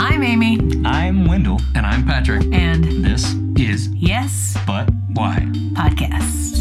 I'm Amy. I'm Wendell. And I'm Patrick. And this is Yes, But Why? Podcast.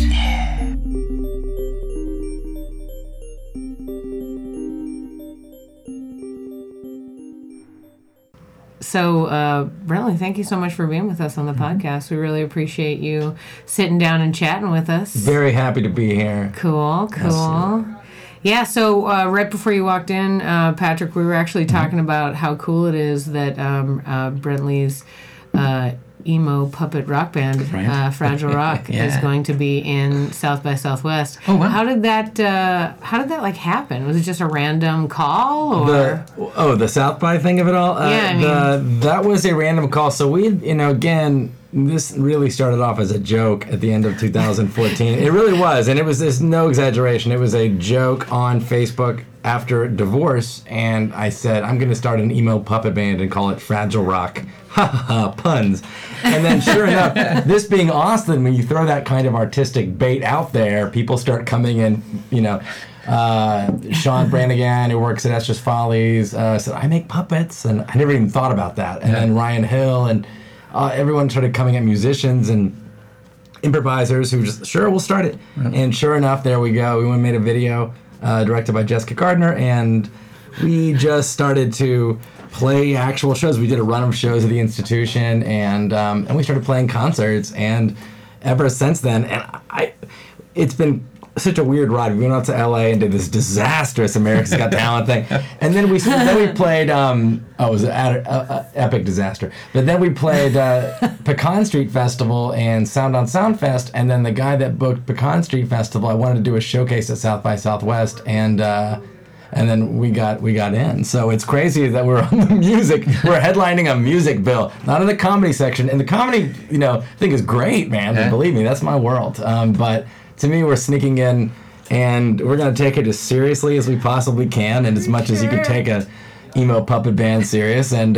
So, Brentley, thank you so much for being with us on the podcast. We really appreciate you sitting down and chatting with us. Very happy to be here. Cool. Yeah, so right before you walked in, Patrick, we were actually talking about how cool it is that Brentley's emo puppet rock band, Fragile Rock, is going to be in South by Southwest. Oh, wow. How did that like happen? Was it just a random call, or The South by thing of it all? That was a random call. So we, again, this really started off as a joke at the end of 2014. It really was, and there's no exaggeration. It was a joke on Facebook after divorce, and I said, I'm going to start an emo puppet band and call it Fragile Rock. Ha ha ha, puns. And then sure enough, this being Austin, when you throw that kind of artistic bait out there, people start coming in, Sean Brannigan, who works at Estrus Follies, said, I make puppets, and I never even thought about that. And then Ryan Hill, and everyone started coming at musicians and improvisers who just, sure, we'll start it. Mm-hmm. And sure enough, there we go. We went and made a video directed by Jessica Gardner, and we just started to play actual shows. We did a run of shows at the institution, and we started playing concerts, and ever since then, it's been such a weird ride. We went out to LA and did this disastrous America's Got Talent thing, and then we played. It was an epic disaster. But then we played Pecan Street Festival and Sound on Sound Fest, and then the guy that booked Pecan Street Festival, I wanted to do a showcase at South by Southwest, and then we got in. So it's crazy that we're on the music. We're headlining a music bill, not in the comedy section. And the comedy, thing is great, man. Yeah. Believe me, that's my world. But to me, we're sneaking in, and we're going to take it as seriously as we possibly can, and as much as you can take a emo puppet band serious. And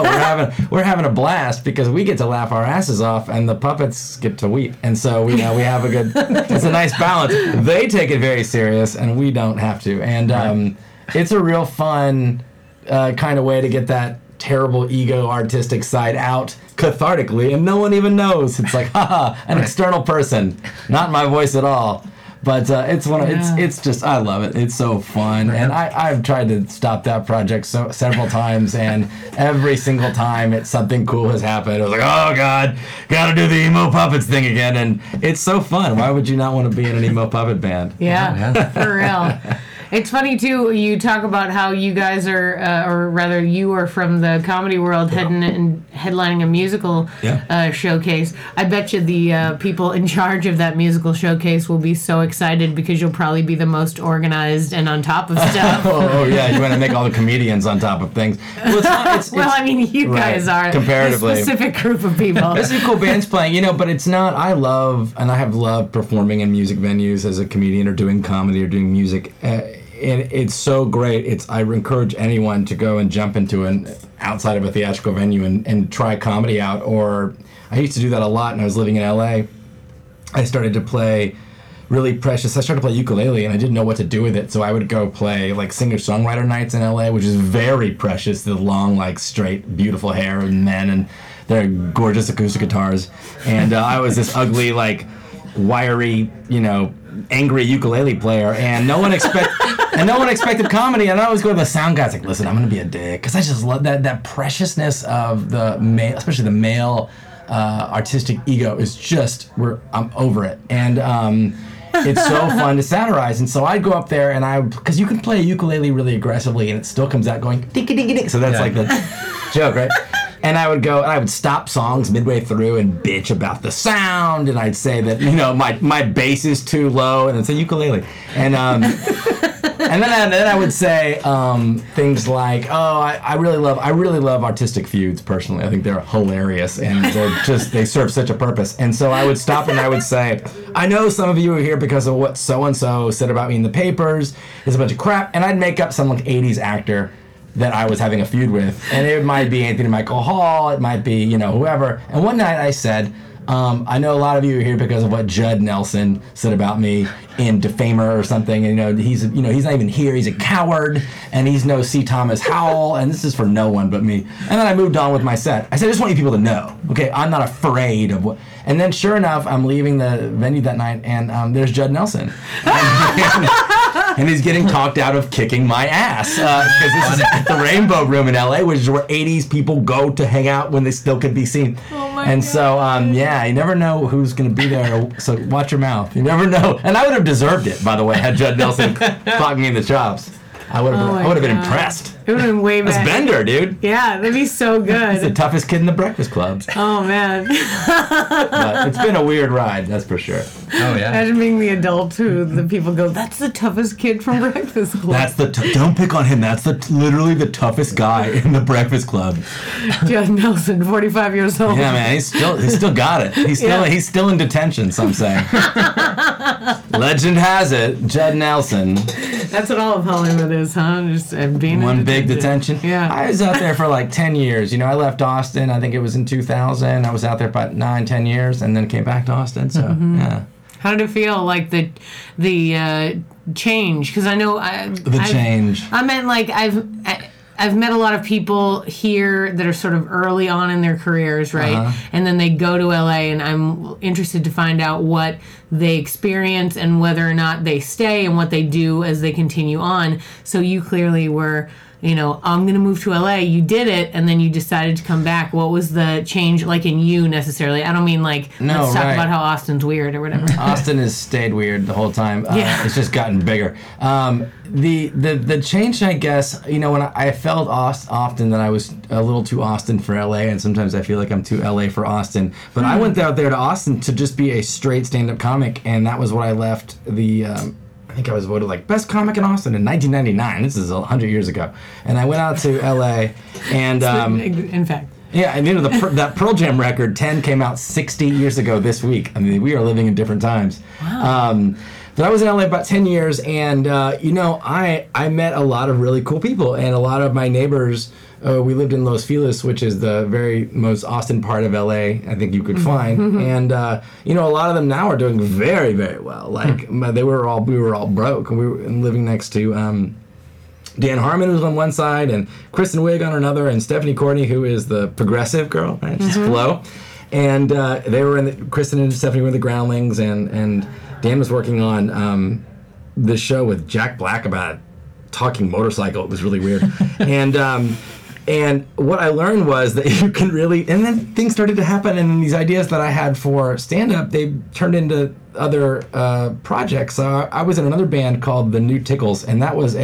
we're having a blast because we get to laugh our asses off, and the puppets get to weep. And so we have a good. It's a nice balance. They take it very serious, and we don't have to. And it's a real fun kind of way to get that terrible ego artistic side out cathartically, and no one even knows. It's like, haha, an external person, not my voice at all. But it's just, I love it. It's so fun. And I've tried to stop that project several times, and every single time something cool has happened. I was like, oh God, gotta do the emo puppets thing again. And it's so fun. Why would you not want to be in an emo puppet band? Yeah. For real. It's funny, too, you talk about how you guys are, or rather you are from the comedy world headlining a musical showcase. I bet you the people in charge of that musical showcase will be so excited because you'll probably be the most organized and on top of stuff. Yeah, you want to make all the comedians on top of things. Well, you guys are comparatively a specific group of people. There's some cool bands playing, but it's not, I have loved performing in music venues as a comedian or doing comedy or doing music. And it's so great. I encourage anyone to go and jump into an outside of a theatrical venue and try comedy out. Or I used to do that a lot when I was living in LA. I started to play really precious. I started to play ukulele, and I didn't know what to do with it. So I would go play like singer-songwriter nights in LA, which is very precious. The long, like straight, beautiful hair of men and their gorgeous acoustic guitars. And I was this ugly, like wiry, angry ukulele player, and no one expected comedy. And I always go to the sound guys like, listen, I'm gonna be a dick, because I just love that preciousness of the male, especially the male artistic ego is just I'm over it. And it's so fun to satirize. And so I'd go up there, and because you can play a ukulele really aggressively and it still comes out going ding ding ding. So that's like the joke, right? And I would go, and I would stop songs midway through and bitch about the sound, and I'd say that my bass is too low, and it's a ukulele, and then I would say things like, I really love artistic feuds personally. I think they're hilarious, and they serve such a purpose. And so I would stop and I would say, I know some of you are here because of what so and so said about me in the papers. It's a bunch of crap, and I'd make up some like 80s actor that I was having a feud with, and it might be Anthony Michael Hall, it might be whoever. And one night I said, I know a lot of you are here because of what Judd Nelson said about me in Defamer or something. And, he's not even here. He's a coward, and he's no C. Thomas Howell, and this is for no one but me. And then I moved on with my set. I said, I just want you people to know, okay, I'm not afraid of what. And then sure enough, I'm leaving the venue that night, and there's Judd Nelson. And he's getting talked out of kicking my ass. Because this is at the Rainbow Room in LA, which is where 80s people go to hang out when they still could be seen. Oh my and God. so, you never know who's going to be there. So watch your mouth. You never know. And I would have deserved it, by the way, had Judd Nelson clocked me in the chops. I would have been impressed. It would have been way That's better. Bender, dude. Yeah, that'd be so He's the good. toughest kid in the Breakfast Club. Oh, man. But it's been a weird ride, that's for sure. Oh yeah. Imagine being the adult who the people go, that's the toughest kid from Breakfast Club. That's don't pick on him. That's literally the toughest guy in the Breakfast Club. Judd Nelson, 45 years old. Yeah, man, he's still got it. He's still in detention. Some say. Legend has it, Judd Nelson. That's what all of Hollywood is, huh? Just being One in big detention. Yeah. I was out there for like 10 years. I left Austin. I think it was in 2000. I was out there about 9-10 years, and then came back to Austin. So yeah. How did it feel, like the change? Because I know Change. I meant like I've met a lot of people here that are sort of early on in their careers, right? Uh-huh. And then they go to LA, and I'm interested to find out what they experience and whether or not they stay and what they do as they continue on. So you clearly were, I'm going to move to LA. You did it, and then you decided to come back. What was the change like in you necessarily? I don't mean like, let's talk about how Austin's weird or whatever. Austin has stayed weird the whole time. Yeah. It's just gotten bigger. The change, I guess, when I felt often that I was a little too Austin for LA, and sometimes I feel like I'm too LA for Austin. But I went out there to Austin to just be a straight stand-up comic, and that was what I left I think I was voted like best comic in Austin in 1999. This is 100 years ago. And I went out to LA, and in fact. yeah, and that Pearl Jam record 10 came out 60 years ago this week. I mean, we are living in different times. Wow. But I was in LA about 10 years, and I met a lot of really cool people, and a lot of my neighbors. We lived in Los Feliz, which is the very most Austin part of LA I think you could find, and a lot of them now are doing very, very well. Like we were all broke, and we were living next to Dan Harmon, was on one side, and Kristen Wiig on another, and Stephanie Courtney, who is the progressive girl, right? She's Flo, and they were Kristen and Stephanie were in the Groundlings, and Dan was working on this show with Jack Black about a talking motorcycle. It was really weird, and what I learned was that you can really, and then things started to happen, and these ideas that I had for stand-up, they turned into other projects. I was in another band called the New Tickles, and that was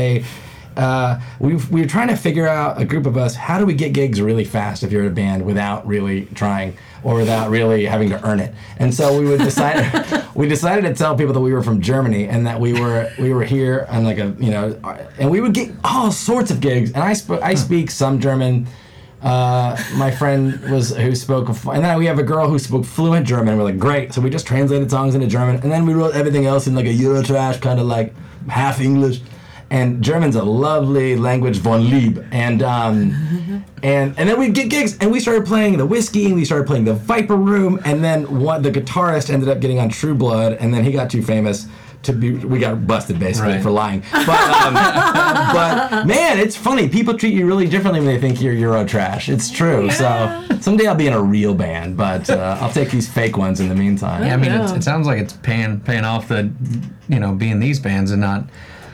we were trying to figure out, a group of us, how do we get gigs really fast if you're in a band without really trying or without really having to earn it. And so we decided to tell people that we were from Germany and that we were here on like and we would get all sorts of gigs. And I speak some German. My friend who spoke, and then we have a girl who spoke fluent German. We're like, great. So we just translated songs into German, and then we wrote everything else in like a Eurotrash, kind of like half English. And German's a lovely language von Lieb, and then we'd get gigs, and we started playing the Whiskey, and we started playing the Viper Room, and then the guitarist ended up getting on True Blood, and then he got too famous we got busted basically for lying. But man, it's funny. People treat you really differently when they think you're Eurotrash. It's true. Yeah. So someday I'll be in a real band, but I'll take these fake ones in the meantime. Yeah, I mean, it sounds like it's paying off the, being these bands and not.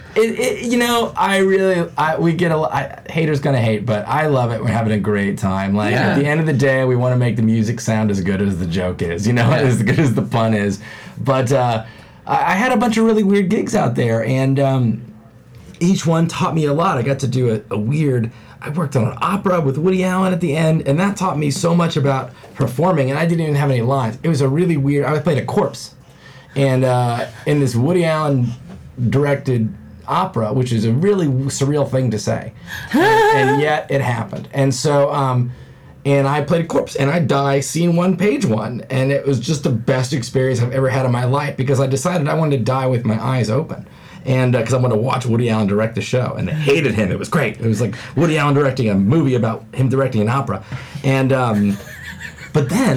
We get haters gonna hate, but I love it. We're having a great time. Like at the end of the day, we want to make the music sound as good as the joke is, as good as the pun is. But I had a bunch of really weird gigs out there, and each one taught me a lot. I got to do I worked on an opera with Woody Allen at the end, and that taught me so much about performing, and I didn't even have any lines. It was a really weird, I played a corpse, and in this Woody Allen directed opera, which is a really surreal thing to say, and yet it happened. And so and I played a corpse, and I die scene 1, page 1, and it was just the best experience I've ever had in my life, because I decided I wanted to die with my eyes open, and because I wanted to watch Woody Allen direct the show, and I hated him. It was great. It was like Woody Allen directing a movie about him directing an opera, and but then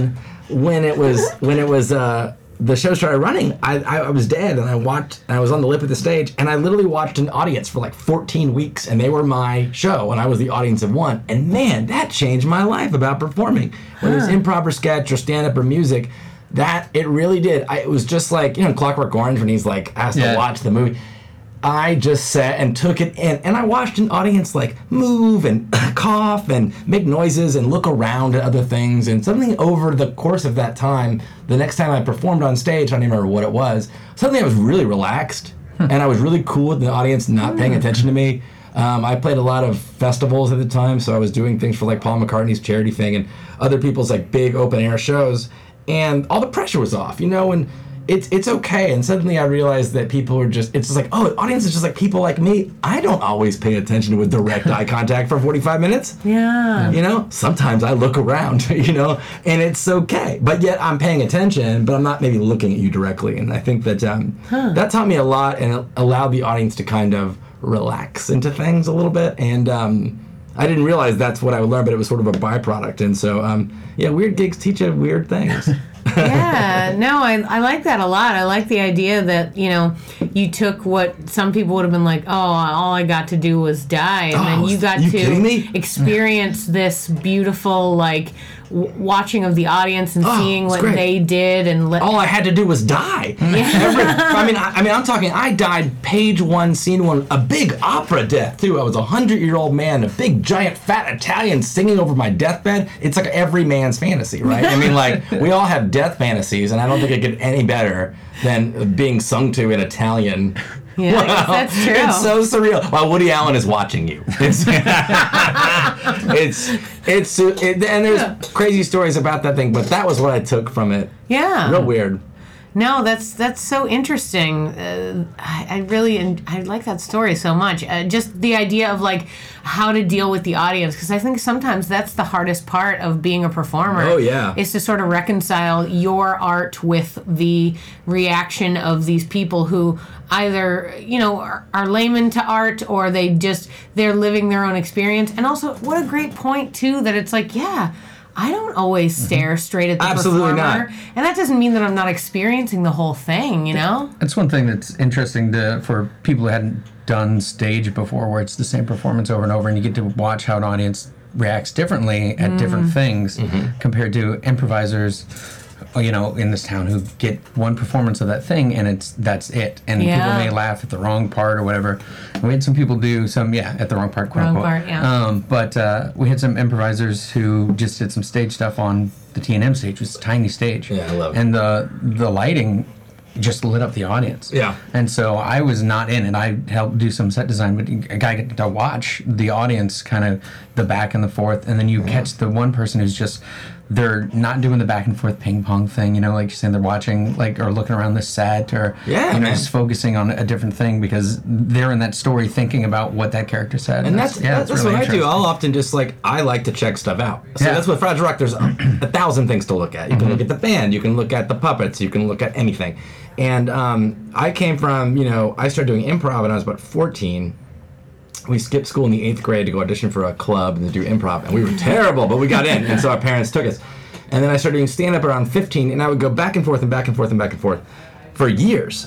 when it was the show started running, I was dead, and I was on the lip of the stage, and I literally watched an audience for like 14 weeks, and they were my show, and I was the audience of one. And man, that changed my life about performing. Whether it's improv or sketch or stand-up or music, that it really did. It was just like, Clockwork Orange when he's like asked to watch the movie. I just sat and took it in, and I watched an audience like move and cough and make noises and look around at other things, and something over the course of that time, the next time I performed on stage, I don't even remember what it was, suddenly I was really relaxed, and I was really cool with the audience not paying attention to me. I played a lot of festivals at the time, so I was doing things for like Paul McCartney's charity thing and other people's like big open air shows, and all the pressure was off, and it's okay. And suddenly I realized that people are it's just like, oh, the audience is just like people like me. I don't always pay attention with direct eye contact for 45 minutes. Yeah. Sometimes I look around, and it's okay. But yet I'm paying attention, but I'm not maybe looking at you directly. And I think that that taught me a lot, and it allowed the audience to kind of relax into things a little bit. And I didn't realize that's what I would learn, but it was sort of a byproduct. And so, weird gigs teach you weird things. Yeah, no, I like that a lot. I like the idea that, you took what some people would have been like, oh, all I got to do was die. And then you got to experience this beautiful, watching of the audience and seeing what they did. And all I had to do was die. I'm talking, I died page 1, scene 1, a big opera death, too. I was a 100-year-old man, a big, giant, fat Italian singing over my deathbed. It's like every man's fantasy, right? We all have death fantasies, and I don't think it get any better than being sung to in Italian. Yeah, wow. That's true. It's so surreal. While Woody Allen is watching you. And there's crazy stories about that thing, but that was what I took from it. Yeah. Real weird. No, that's so interesting. I like that story so much. Just the idea of how to deal with the audience, because I think sometimes that's the hardest part of being a performer. Oh yeah, is to sort of reconcile your art with the reaction of these people who either are laymen to art, or they're living their own experience. And also, what a great point too, that it's I don't always stare straight at the Absolutely performer. Not. And that doesn't mean that I'm not experiencing the whole thing, That's one thing that's interesting for people who hadn't done stage before, where it's the same performance over and over, and you get to watch how an audience reacts differently at different things compared to improvisers, in this town, who get one performance of that thing and that's it. And people may laugh at the wrong part or whatever. And we had some people do some, at the wrong part, quote unquote. Wrong part, yeah. But we had some improvisers who just did some stage stuff on the T&M stage, which is a tiny stage. Yeah, I love it. And the lighting just lit up the audience. Yeah. And so I was not in it. I helped do some set design, but a guy got to watch the audience, kind of the back and the forth, and then you catch the one person who's just, they're not doing the back and forth ping pong thing, like you're saying, they're watching or looking around the set, or just focusing on a different thing because they're in that story thinking about what that character said. And that's really what I do. I'll often just I like to check stuff out. So that's what Fragile Rock, there's 1,000 things to look at. You can look at the band, you can look at the puppets, you can look at anything. And I came from, I started doing improv when I was about 14. We skipped school in the 8th grade to go audition for a club and to do improv, and we were terrible, but we got in, and so our parents took us. And then I started doing stand-up around 15, and I would go back and forth and back and forth and back and forth for years.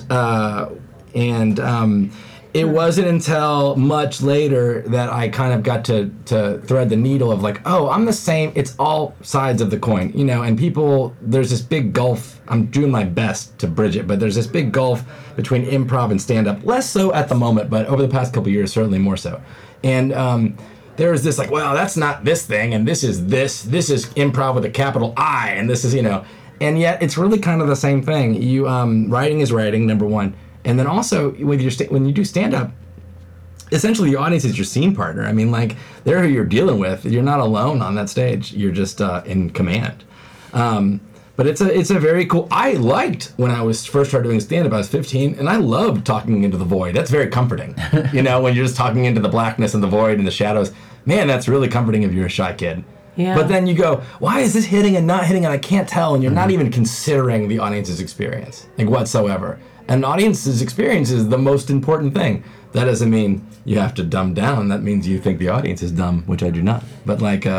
It wasn't until much later that I kind of got to thread the needle of I'm the same. It's all sides of the coin, and people, there's this big gulf. I'm doing my best to bridge it, but there's this big gulf between improv and stand-up. Less so at the moment, but over the past couple of years, certainly more so. And there was this well, that's not this thing, and this is improv with a capital I, and this is, and yet it's really kind of the same thing. You writing is writing, number one. And then also, when you do stand-up, essentially the audience is your scene partner. I mean, they're who you're dealing with. You're not alone on that stage. You're just in command. But it's a very cool... I liked when I was first started doing stand-up, I was 15, and I loved talking into the void. That's very comforting. When you're just talking into the blackness and the void and the shadows. Man, that's really comforting if you're a shy kid. Yeah. But then you go, why is this hitting and not hitting, and I can't tell, and you're not even considering the audience's experience, whatsoever. An audience's experience is the most important thing. That doesn't mean you have to dumb down. That means you think the audience is dumb, which I do not. But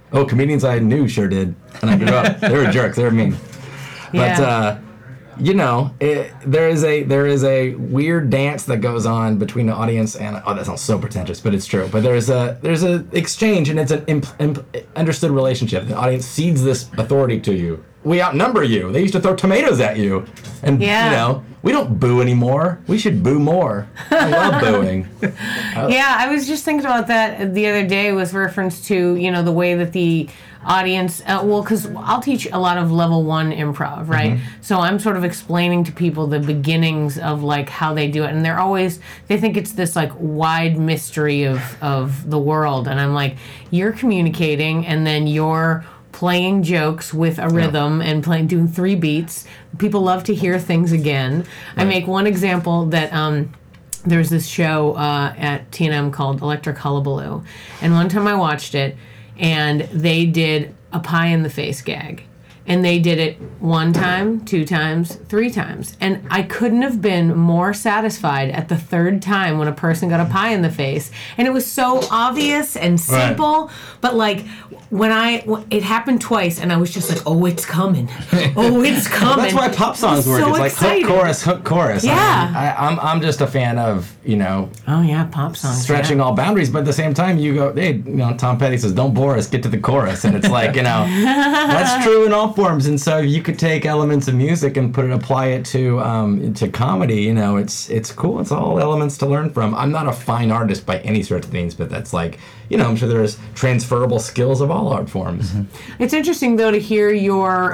Oh, comedians I knew sure did. And I grew up. They were jerks. They were mean. But, you know, there is a weird dance that goes on between the audience and that sounds so pretentious, but it's true. But there's a exchange, and it's an understood relationship. The audience cedes this authority to you. We outnumber you. They used to throw tomatoes at you, and you know, we don't boo anymore. We should boo more. I love booing. Yeah, I was just thinking about that the other day with reference to, you know, the way that the audience, because I'll teach a lot of level 1 improv, right? Mm-hmm. So I'm sort of explaining to people the beginnings of like how they do it, and they think it's this like wide mystery of the world, and I'm like, you're communicating, and then you're playing jokes with a rhythm and doing 3 beats. People love to hear things again. Right. I make one example that there's this show at T&M called Electric Hullabaloo, and one time I watched it, and they did a pie in the face gag. And they did it 1 time, 2 times, 3 times. And I couldn't have been more satisfied at the 3rd time when a person got a pie in the face. And it was so obvious and simple, right. But like it happened twice, and I was just like, oh, it's coming. Oh, it's coming. Well, that's why pop songs work. So it's like hook, chorus. Yeah. I'm just a fan of, you know. Oh, yeah, pop songs. Stretching all boundaries, but at the same time, you go, hey, you know, Tom Petty says, don't bore us, get to the chorus. And it's like, you know, that's true in all forms. And so you could take elements of music and apply it to comedy. You know, it's cool. It's all elements to learn from. I'm not a fine artist by any sort of things, but that's like, you know, I'm sure there's transferable skills of all art forms. Mm-hmm. It's interesting, though, to hear your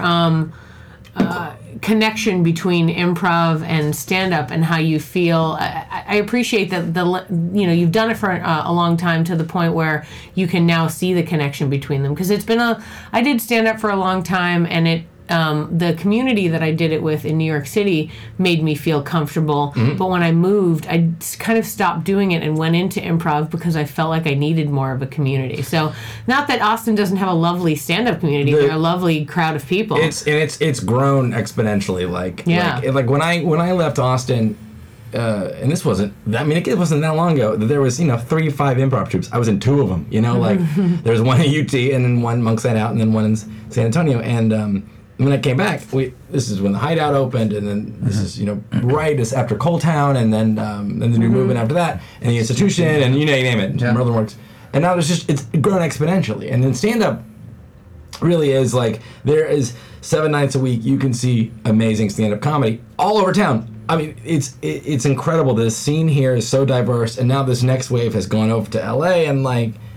connection between improv and stand-up and how you feel. I appreciate that you've done it for a long time to the point where you can now see the connection between them, because I did stand-up for a long time, and the community that I did it with in New York City made me feel comfortable. Mm-hmm. But when I moved, I kind of stopped doing it and went into improv because I felt like I needed more of a community. So, not that Austin doesn't have a lovely stand-up community; they're a lovely crowd of people. It's grown exponentially. Like when I left Austin. And this wasn't it wasn't that long ago. There was 3 to 5 improv troupes. I was in 2 of them. You know, like there's one at UT and then one Monks Night Out and then one in San Antonio. And when I came back, this is when the Hideout opened, and then this is right as after Coal Town, and then the New Movement after that, and the Institution, and you name it, Merlin Works. And now it's grown exponentially. And then stand up really is like there is 7 nights a week you can see amazing stand up comedy all over town. I mean, it's incredible. The scene here is so diverse, and now this next wave has gone over to LA, and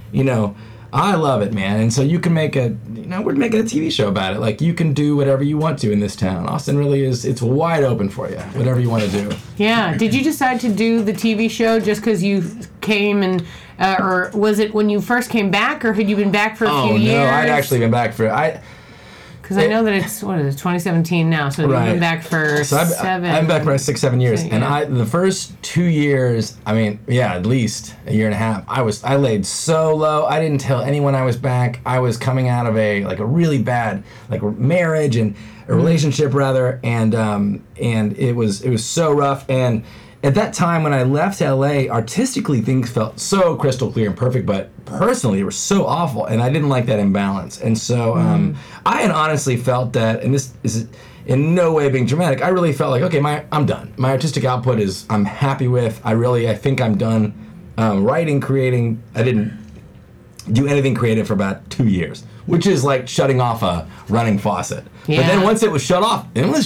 I love it, man. And so you can we're making a TV show about it. Like, you can do whatever you want to in this town. Austin really it's wide open for you, whatever you want to do. Yeah. Did you decide to do the TV show just because you came and, or was it when you first came back, or had you been back for a few years? Oh, no, I'd actually been back because I know that it's 2017 now, so right. You've been back for 7. I'm back for 6-7 years, and the first 2 years, at least a year and a half, I laid so low. I didn't tell anyone I was back. I was coming out of a really bad marriage and a relationship rather, and it was so rough. And at that time when I left LA, artistically things felt so crystal clear and perfect, but personally they were so awful, and I didn't like that imbalance. And so I had honestly felt that, and this is in no way being dramatic, I really felt like, okay, I'm done. My artistic output I'm happy with. I think I'm done writing, creating. I didn't do anything creative for about 2 years, which is like shutting off a running faucet. Yeah. But then once it was shut off,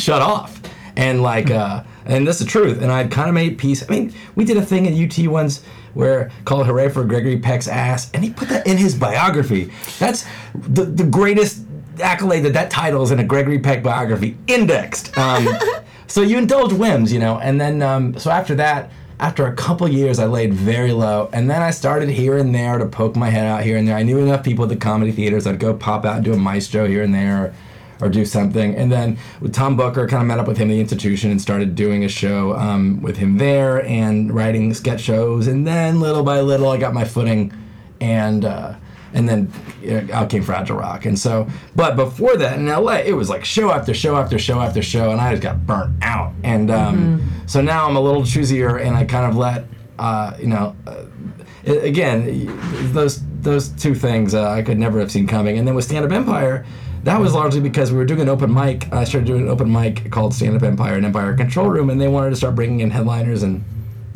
and and that's the truth. And I'd kind of made peace. I mean, we did a thing at UT once called Hooray for Gregory Peck's Ass, and he put that in his biography. That's the greatest accolade that title is in a Gregory Peck biography, indexed. So you indulge whims, and then so after that, after a couple years, I laid very low, and then I started here and there to poke my head out here and there. I knew enough people at the comedy theaters. I'd go pop out and do a maestro here and there, or do something. And then with Tom Booker, kind of met up with him at the Institution and started doing a show with him there and writing sketch shows. And then little by little, I got my footing, and then out came Fragile Rock. And so, but before that in LA, it was like show after show after show after show, and I just got burnt out. And so now I'm a little choosier, and I kind of let, again, those two things I could never have seen coming. And then with Stand Up Empire, that was largely because we were doing an open mic. I started doing an open mic called Stand Up Empire and Empire Control Room, and they wanted to start bringing in headliners and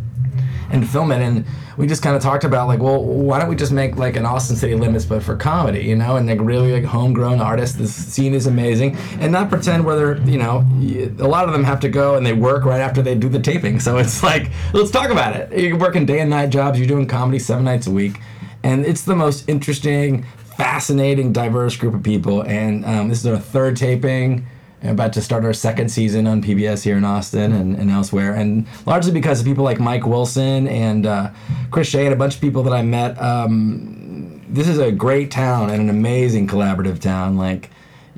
film it. And we just kind of talked about like, well, why don't we just make like an Austin City Limits but for comedy, you know, and like really like homegrown artists. The scene is amazing, and not pretend whether, you know, a lot of them have to go and they work right after they do the taping. So it's like, let's talk about it. You're working day and night jobs. You're doing comedy 7 nights a week, and it's the most interesting, fascinating, diverse group of people. And this is our 3rd taping. And about to start our 2nd season on PBS here in Austin and elsewhere, and largely because of people like Mike Wilson and Chris Shea and a bunch of people that I met. This is a great town and an amazing collaborative town. Like,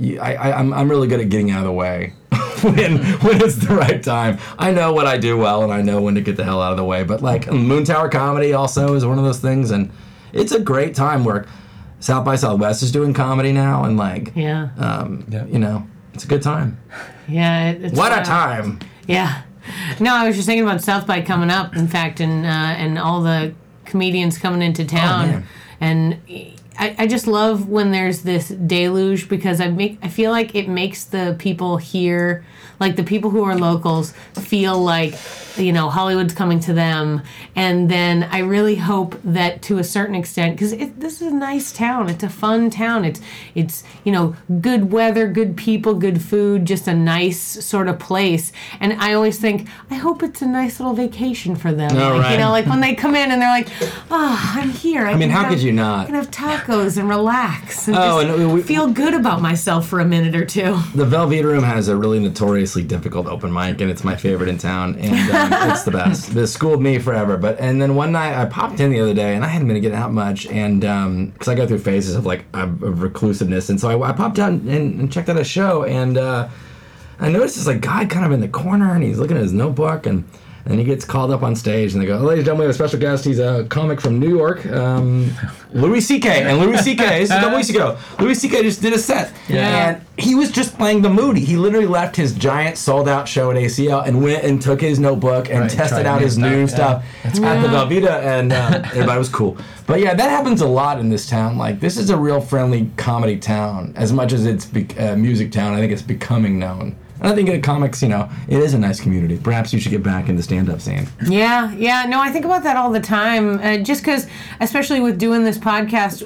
I'm really good at getting out of the way when it's the right time. I know what I do well, and I know when to get the hell out of the way. But like Moon Tower Comedy also is one of those things, and it's a great time where South by Southwest is doing comedy now, and like, you know. It's a good time. Yeah. It's, what a time. Yeah. No, I was just thinking about South by coming up, in fact, and all the comedians coming into town. And I just love when there's this deluge, because I feel like it makes the people here, like the people who are locals, feel like, you know, Hollywood's coming to them. And then I really hope that to a certain extent, because this is a nice town. It's a fun town. It's you know, good weather, good people, good food, just a nice sort of place. And I always think, I hope it's a nice little vacation for them. Right. You know, like when they come in and they're like, oh, I'm here. I mean, how could you not? I can have tacos and relax and feel good about myself for a minute or two. The Velveeta Room has a really notoriously difficult open mic, and it's my favorite in town, and it's the best. It schooled me forever. And then one night I popped in the other day, and I hadn't been getting out much, and because I go through phases of like of reclusiveness, and so I popped out and checked out a show, and I noticed this like guy kind of in the corner, and he's looking at his notebook, and he gets called up on stage, and they go, "Oh, ladies and gentlemen, we have a special guest. He's a comic from New York, Louis C.K." And Louis C.K., this is a couple weeks ago, Louis C.K. just did a set. Yeah. And he was just playing the Moody. He literally left his giant sold-out show at ACL and went and took his notebook and tested out his new stuff at the Velveeta, and everybody was cool. But yeah, that happens a lot in this town. Like, this is a real friendly comedy town. As much as it's a music town, I think it's becoming known. And I think in comics, you know, it is a nice community. Perhaps you should get back in the stand-up scene. Yeah. No, I think about that all the time. Just because, especially with doing this podcast,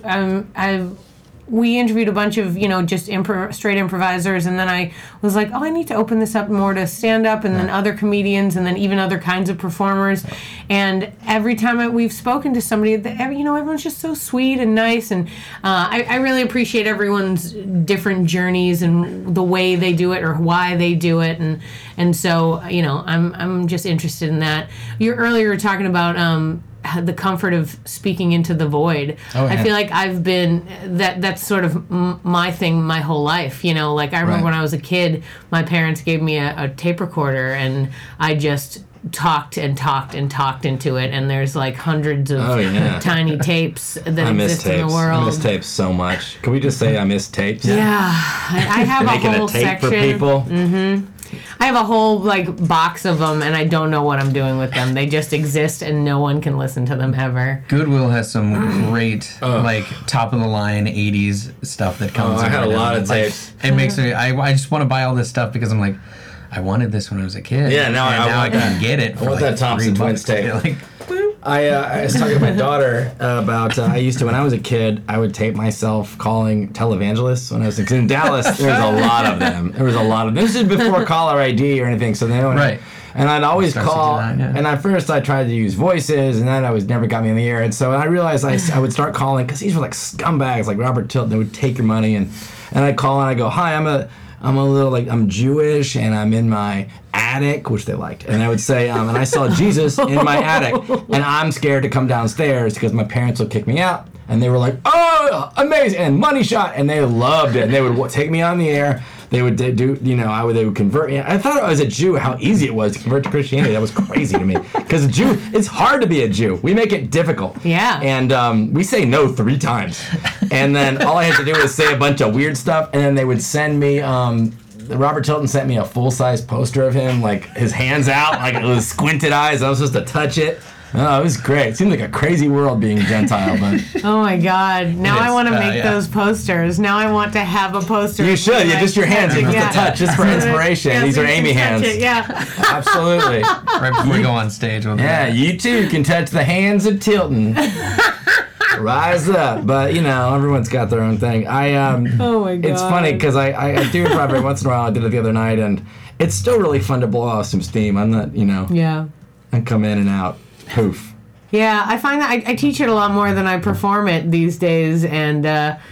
we interviewed a bunch of, you know, just straight improvisers, and then I was like, oh, I need to open this up more to stand-up, and then other comedians, and then even other kinds of performers. And every time we've spoken to somebody, you know, everyone's just so sweet and nice, and I really appreciate everyone's different journeys and the way they do it or why they do it, and so, you know, I'm just interested in that. You earlier were talking about the comfort of speaking into the void. I feel like I've been that's sort of my thing my whole life, you know. Like I remember when I was a kid, my parents gave me a tape recorder, and I just talked and talked and talked into it, and there's like hundreds of tiny tapes that exist in the world. I miss tapes so much. Can we just say I miss tapes? Yeah, I have a whole section for people. Mm-hmm. I have a whole like box of them, and I don't know what I'm doing with them. They just exist, and no one can listen to them ever. Goodwill has some great, like top of the line '80s stuff that comes. I had a lot of tapes. It makes me. I just want to buy all this stuff because I'm like, I wanted this when I was a kid. Yeah, now I can get it. I want that Thompson Twins tape. Like, I was talking to my daughter about, I used to, when I was a kid, I would tape myself calling televangelists when I was in Dallas. There was a lot of them. This is before caller ID or anything, so they don't. Right. And I'd always call, and at first I tried to use voices, and then I never got me in the air. And so I realized I would start calling, because these were like scumbags, like Robert Tilton. They would take your money, and I'd call and I'd go, hi, I'm Jewish, and I'm in my attic, which they liked. And I would say, and I saw Jesus in my attic, and I'm scared to come downstairs because my parents will kick me out. And they were like, oh, amazing, and money shot, and they loved it. And they would take me on the air. They would do, you know, they would convert me. I thought as a Jew how easy it was to convert to Christianity. That was crazy to me. Because a Jew, it's hard to be a Jew. We make it difficult. Yeah. And we say no 3 times. And then all I had to do was say a bunch of weird stuff, and then they would send me, Robert Tilton sent me a full-size poster of him, like his hands out, like it was squinted eyes. I was supposed to touch it. Oh, it was great. It seemed like a crazy world being Gentile, but Oh my God! Now I want to make yeah. those posters. Now I want to have a poster. you should. Yeah, just your hands, just Yeah. a touch, just for inspiration. Yeah, These so are you can Amy touch hands. it, Yeah. Absolutely. Right before we go on stage with Yeah, you too can touch the hands of Tilton. Rise up, but everyone's got their own thing. Oh my God! It's funny because I do improv every once in a while. I did it the other night, and it's still really fun to blow off some steam. I'm not, Yeah. and come in and out. Poof. Yeah, I find that I teach it a lot more than I perform it these days, and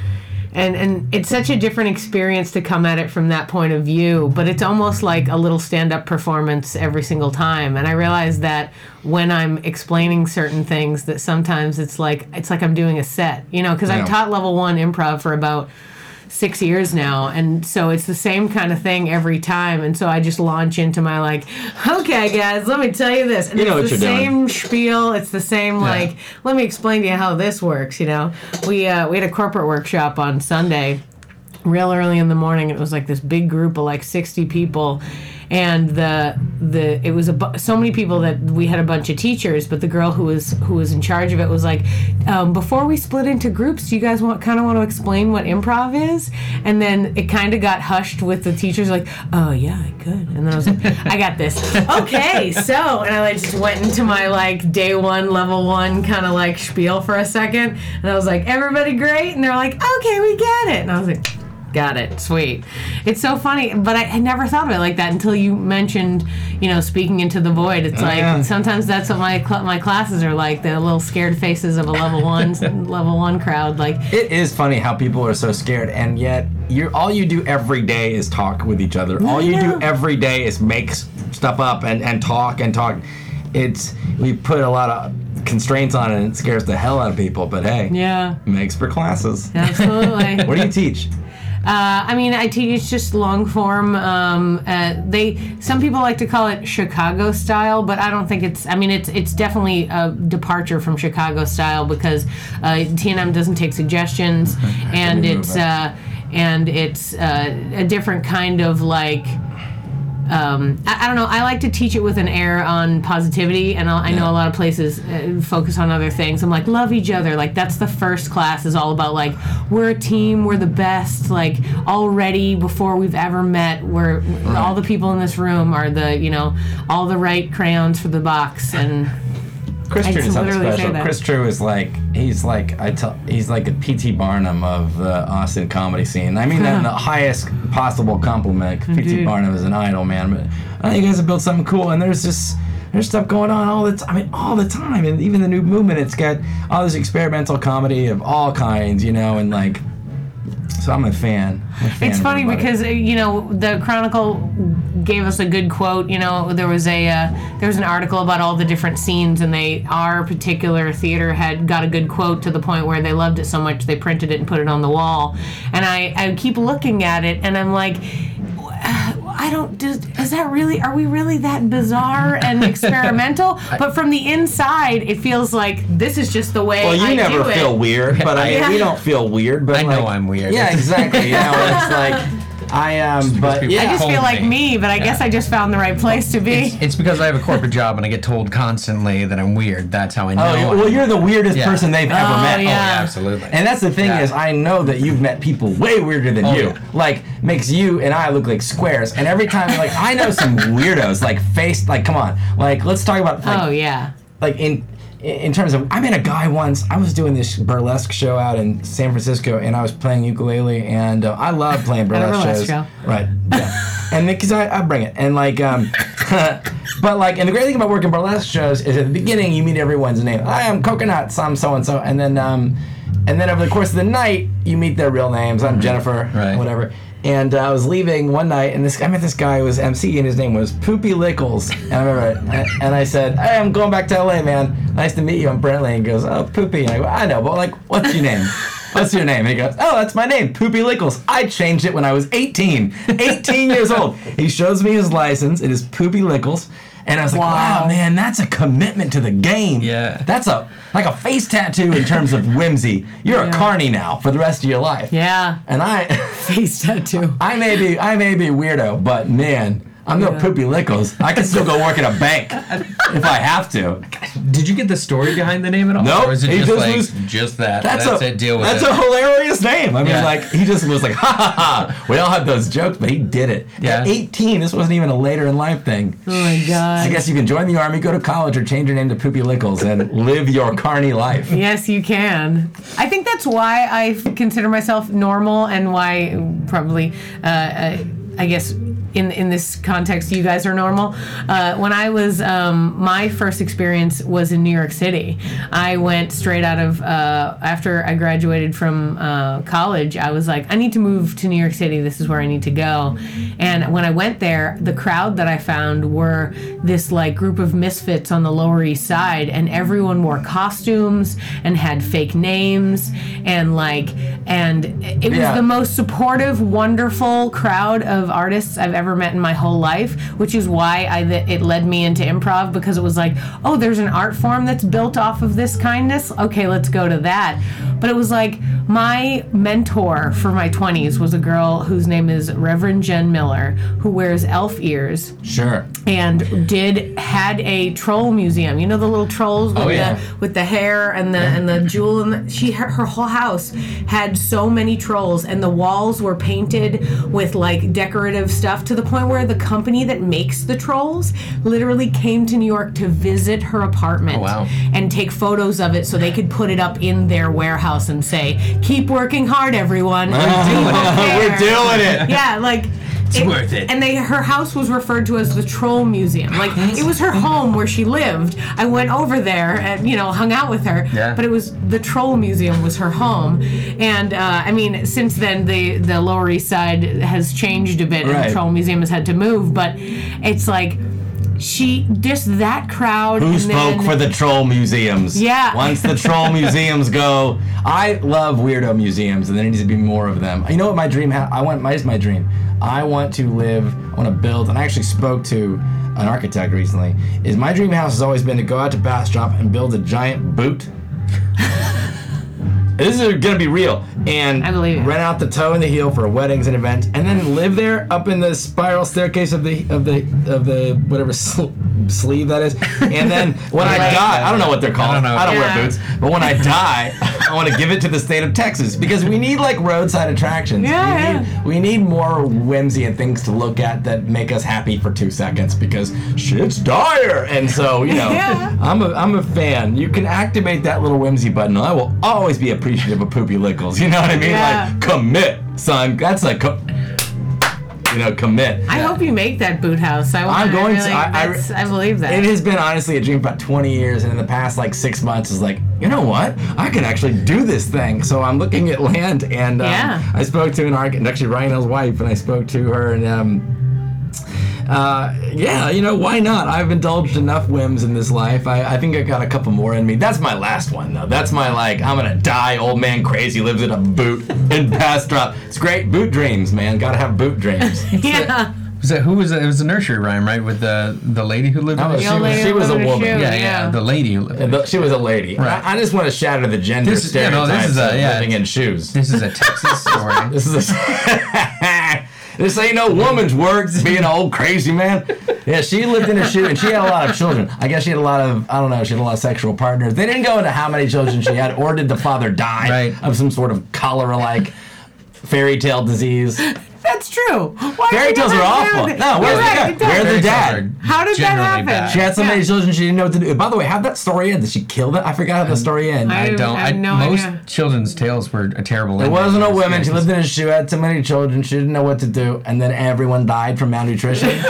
it's such a different experience to come at it from that point of view. But it's almost like a little stand-up performance every single time. And I realize that when I'm explaining certain things, that sometimes it's like I'm doing a set, because I've taught level 1 improv for about 6 years now, and so it's the same kind of thing every time, and so I just launch into my okay guys, let me tell you this, and You know it's what the you're same doing. spiel, it's the same let me explain to you how this works. We had a corporate workshop on Sunday real early in the morning. It was like this big group of 60 people, and it was so many people that we had a bunch of teachers, but the girl who was in charge of it was like, before we split into groups, do you guys want to explain what improv is? And then it kind of got hushed with the teachers like, oh yeah, I could. And then I was like, I got this. Okay, so, and I just went into my day 1, level 1 kind of spiel for a second, and I was like, everybody great? And they're like, okay, we get it. And I was like, got it. Sweet. It's so funny, but I never thought of it like that until you mentioned, speaking into the void. It's sometimes that's what my classes are like, the little scared faces of a level 1 crowd. It is funny how people are so scared, and yet all you do every day is talk with each other. All you do every day is make stuff up and talk and talk. We put a lot of constraints on it, and it scares the hell out of people. But hey, Yeah. makes for classes. Absolutely. What do you teach? I teach just long form. Some people like to call it Chicago style, but I don't think it's. It's definitely a departure from Chicago style because TNM doesn't take suggestions, and it's a different kind of I don't know. I like to teach it with an air on positivity, and I know a lot of places focus on other things. I'm like, love each other. That's the first class is all about we're a team, we're the best. Already before we've ever met, we're all the people in this room are all the right crayons for the box. And Chris True is something literally say special. that. Chris True is he's like a P.T. Barnum of the Austin comedy scene. I mean that in the highest possible compliment. P.T. Barnum is an idol, man. But I think you guys have built something cool, and there's stuff going on all the time, and even the new movement. It's got all this experimental comedy of all kinds, and so I'm a fan. It's funny because the Chronicle gave us a good quote. There was an article about all the different scenes, and our particular theater had got a good quote to the point where they loved it so much they printed it and put it on the wall. And I keep looking at it, and I'm like, are we really that bizarre and experimental? But from the inside, it feels like this is just the way I do it. Well, you never feel weird, but we don't feel weird. But I know I'm weird. Yeah, exactly. It's I am, but yeah. I just feel like me. me, but I guess I just found the right place to be. It's because I have a corporate job and I get told constantly that I'm weird. That's how I know. Well, you're the weirdest person they've ever met. Yeah. Oh, yeah, absolutely. And that's the thing is, I know that you've met people way weirder than you. Yeah. Makes you and I look like squares. And every time, I know some weirdos, come on. Let's talk about, in terms of, I met a guy once, I was doing this burlesque show out in San Francisco, and I was playing ukulele, and I love playing burlesque shows. Show. Right, yeah. And because I bring it. And but and the great thing about working burlesque shows is at the beginning you meet everyone's name. I am Coconuts, I'm so-and-so. And then over the course of the night, you meet their real names. I'm Jennifer, right. Whatever. And I was leaving one night, and I met this guy who was MC, and his name was Poopy Lickles. And I remember it. And I said, hey, I'm going back to LA, man. Nice to meet you. I'm Brentley. And he goes, oh, Poopy. And I go, I know, but what's your name? What's your name? And he goes, oh, that's my name, Poopy Lickles. I changed it when I was 18. 18 years old. He shows me his license. It is Poopy Lickles. And I was like, wow, man, that's a commitment to the game. Yeah. That's a face tattoo in terms of whimsy. You're a carny now for the rest of your life. Yeah. And Face tattoo. I may be weirdo, but man, I'm no Poopy Lickles. I can still go work at a bank if I have to. Did you get the story behind the name at all? Nope. Or is it He just just like, was- just that? That's it, deal with That's it. a hilarious name. I mean, Yeah. like, he just was like, ha ha ha. We all had those jokes, but he did it. Yeah. At 18, this wasn't even a later in life thing. Oh my God. I guess you can join the army, go to college, or change your name to Poopy Lickles and live your carny life. Yes, you can. I think that's why I consider myself normal, and why probably, I guess, in this context, you guys are normal. When I was, my first experience was in New York City. I went straight out of, after I graduated from college, I was like, I need to move to New York City. This is where I need to go. And when I went there, the crowd that I found were this like group of misfits on the Lower East Side, and everyone wore costumes and had fake names, and it was Yeah. the most supportive, wonderful crowd of artists I've ever met in my whole life, which is why it led me into improv, because it was like, oh, there's an art form that's built off of this kindness. Okay, let's go to that. But it was like, my mentor for my 20s was a girl whose name is Reverend Jen Miller, who wears elf ears Sure. and had a troll museum. You know the little trolls with with the hair and the jewel, and her whole house had so many trolls, and the walls were painted with like decorative stuff, to the point where the company that makes the trolls literally came to New York to visit her apartment. Oh, wow. And take photos of it so they could put it up in their warehouse and say, keep working hard, everyone. We're doing it. Yeah, like It's worth it. And her house was referred to as the Troll Museum. Like, it was her home where she lived. I went over there and, hung out with her. Yeah. But it was the Troll Museum was her home. And, I mean, since then, the Lower East Side has changed a bit, and Right. the Troll Museum has had to move. But it's like, that crowd. Who and spoke then, for the troll museums? Yeah. Once the troll museums go, I love weirdo museums, and there needs to be more of them. You know what my dream? Here's my dream. I want to build, and I actually spoke to an architect recently. My dream house has always been to go out to Bastrop and build a giant boot. This is gonna be real, and I believe it. rent out the toe and the heel for weddings and events, and then live there up in the spiral staircase of the whatever sleeve that is. And then when I die, I don't know what they're called. I don't wear boots, but when I die, I want to give it to the state of Texas, because we need like roadside attractions. We need more whimsy and things to look at that make us happy for 2 seconds, because shit's dire. And so Yeah. I'm a fan. You can activate that little whimsy button. I will always be appreciative of Poopy Lickles. You know what I mean? Yeah. Like, commit, son. That's like, commit. I hope you make that boot house. I believe that. It has been honestly a dream for about 20 years, and in the past like 6 months is like, you know what? I can actually do this thing. So I'm looking at land, and I spoke to an architect, actually Ryan Hill's wife, and I spoke to her, and why not? I've indulged enough whims in this life. I think I got a couple more in me. That's my last one, though. That's my, I'm gonna die, old man crazy, lives in a boot in Bastrop. It's great. Boot dreams, man. Gotta have boot dreams. Yeah. Who was it? It was a nursery rhyme, right? With the lady who lived in the shoe. She was a woman. Yeah, the lady who lived in She was a lady. Right. I just want to shatter the gender stereotypes of living in shoes. This is a Texas story. This ain't no woman's work, being an old crazy man. Yeah, she lived in a shoe, and she had a lot of children. I guess she had a lot of, she had a lot of sexual partners. They didn't go into how many children she had, or did the father die of some sort of cholera-like fairy tale disease. That's true. Fairy tales are awful. No, where's the dad? How did that happen? Bad. She had so many children she didn't know what to do. By the way, how'd that story end? Did she kill them? I forgot how the story ended. I don't. I have no most idea. children's tales were a terrible. There wasn't a woman. She lived in a shoe, had so many children, she didn't know what to do, and then everyone died from malnutrition.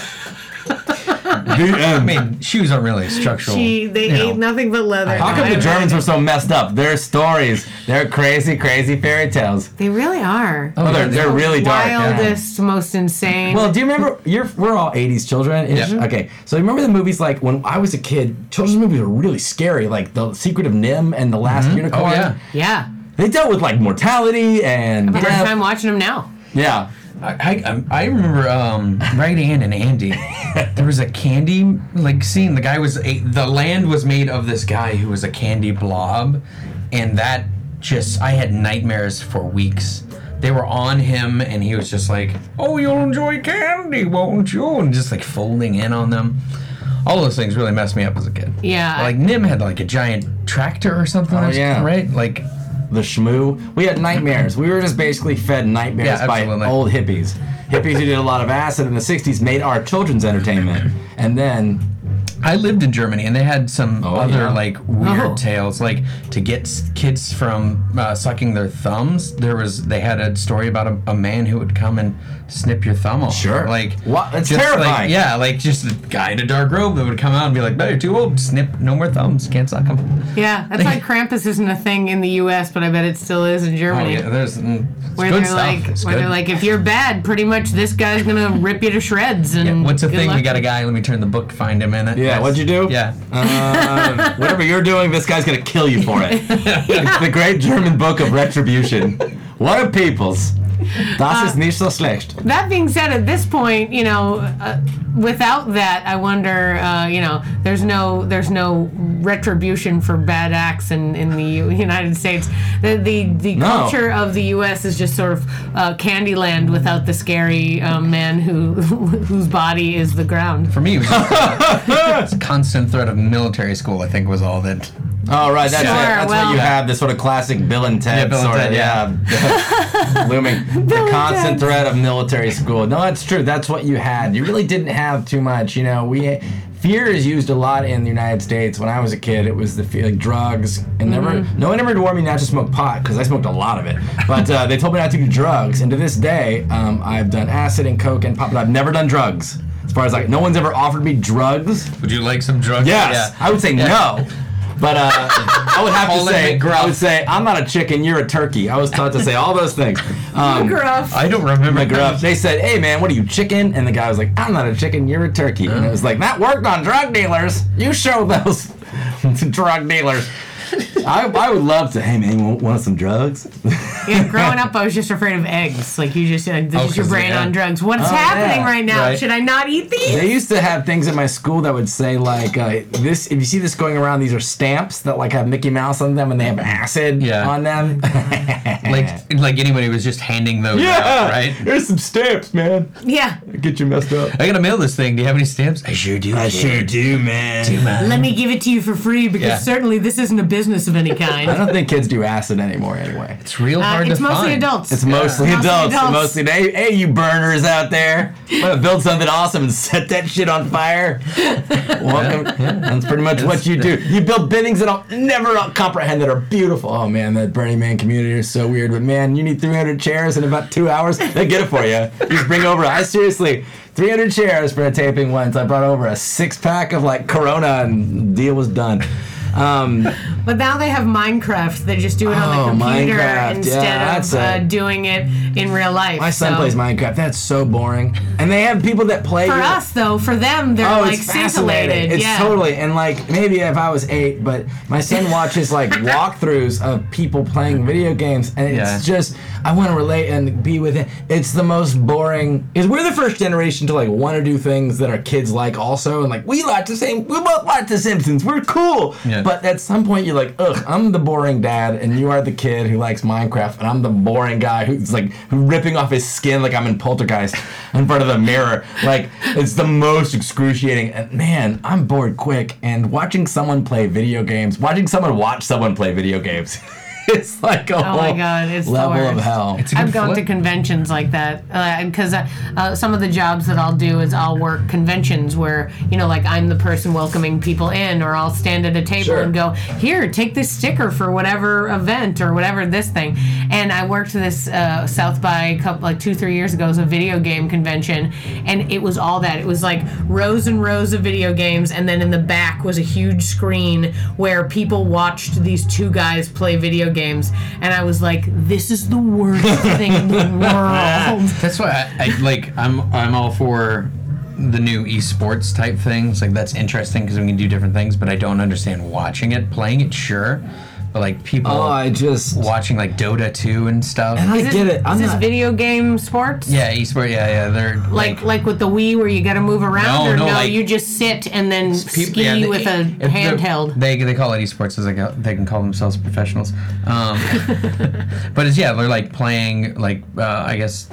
I mean, shoes aren't really structural. They ate nothing but leather. How come the Germans were so messed up? Their stories, they're crazy, crazy fairy tales. They really are. Oh, they're really dark. Wildest, most insane. Well, do you remember? We're all '80s children. Yeah. Okay, so you remember the movies like when I was a kid? Children's movies were really scary, like The Secret of Nim and The Last Unicorn. Oh yeah. Yeah. They dealt with like mortality and I have a hard death. time watching them now. Yeah. I remember Right Ann and Andy. There was a candy scene. The guy the land was made of this guy who was a candy blob, and that I had nightmares for weeks they were on him, and he was just like, "Oh, you'll enjoy candy, won't you?" And just like folding in on them. All those things really messed me up as a kid. Yeah. Like Nim had like a giant tractor or something. Oh, yeah. Right? Like the shmoo. We had nightmares. We were just basically fed nightmares by old hippies. Hippies who did a lot of acid in the 60s made our children's entertainment. And then I lived in Germany, and they had some other like weird tales. Like to get kids from sucking their thumbs, they had a story about a man who would come and snip your thumb off. Sure. Like what? That's terrifying. Like just a guy in a dark robe that would come out and be like, "No, you're too old. Snip. No more thumbs. Can't suck them." Yeah, that's like Krampus isn't a thing in the U.S., but I bet it still is in Germany. Oh yeah, there's where they're like, if you're bad, pretty much this guy's gonna rip you to shreds. And what's the thing? We got a guy. Let me turn the book. Find him in it. Yeah. What'd you do? Yeah. Whatever you're doing, this guy's gonna kill you for it. The great German book of retribution. What a peoples. Das ist nicht so schlecht. That being said, at this point, without that, I wonder, there's no retribution for bad acts in the United States. The culture of the U.S. is just sort of Candyland without the scary man whose body is the ground. For me, it was just a constant threat of military school, I think, was all that. Oh, right, that's it. That's what you have, this sort of classic Bill and Ted looming. The constant threat of military school. No, that's true. That's what you had. You really didn't have too much. Fear is used a lot in the United States. When I was a kid, it was drugs. And no one ever warned me not to smoke pot, because I smoked a lot of it. But they told me not to do drugs. And to this day, I've done acid and coke and pot, but I've never done drugs. As far as no one's ever offered me drugs. Would you like some drugs? Yes. Yeah. I would say no. But I would have to say, I'm not a chicken, you're a turkey. I was taught to say all those things. McGruff. I don't remember McGruff. They said, "Hey man, what are you, chicken?" And the guy was like, "I'm not a chicken, you're a turkey." And it was like, that worked on drug dealers. You show those drug dealers. I would love to. Hey man, you want some drugs? Yeah, growing up, I was just afraid of eggs. Like you just, this is your brain on drugs. What's happening right now? Right. Should I not eat these? They used to have things at my school that would say like, this. If you see this going around, these are stamps that like have Mickey Mouse on them, and they have acid on them. like anybody was just handing those out, right? Here's some stamps, man. Yeah. Get you messed up. I gotta mail this thing. Do you have any stamps? I sure do. I sure do, man. Let me give it to you for free, because certainly this isn't a business of any kind. I don't think kids do acid anymore anyway. It's real hard to find. It's mostly adults. It's mostly adults. Hey, you burners out there. Want to build something awesome and set that shit on fire? Welcome. That's pretty much what you do. You build things that I'll never comprehend that are beautiful. Oh man, that Burning Man community is so weird. But man, you need 300 chairs in about 2 hours. They get it for you. You just bring over. 300 chairs for a taping once. I brought over a 6-pack of Corona, and the deal was done. But now they have Minecraft. They just do it on the computer instead of doing it in real life. My son plays Minecraft. That's so boring. And they have people that play. For us, though, for them, they're scintillated. It's totally. And maybe if I was 8, but my son watches walkthroughs of people playing video games, and it's just, I want to relate and be with it. It's the most boring. We're the first generation to want to do things that our kids like also, and we both like The Simpsons. We're cool. Yeah. But at some point you're like, ugh, I'm the boring dad, and you are the kid who likes Minecraft, and I'm the boring guy who's ripping off his skin like I'm in Poltergeist in front of the mirror. It's the most excruciating. And man, I'm bored quick. And watching someone play video games, watch someone play video games. It's like a whole level of hell. I've gone to conventions like that because some of the jobs that I'll do is I'll work conventions where, I'm the person welcoming people in, or I'll stand at a table and go, here, take this sticker for whatever event or whatever this thing. And I worked this South by 2-3 years ago. It was a video game convention, and it was all that. It was rows and rows of video games, and then in the back was a huge screen where people watched these two guys play video games, and I was like, this is the worst thing in the world. That's why I'm all for the new esports type things. That's interesting because we can do different things, but I don't understand watching it. Playing it, sure, but like people watching like Dota 2 and stuff. And I get it. Is this video game sports? Yeah, esport. Yeah. They're like with the Wii where you got to move around, like, you just sit and then ski with a handheld. They call it esports, so they can call themselves professionals. But they're like playing like I guess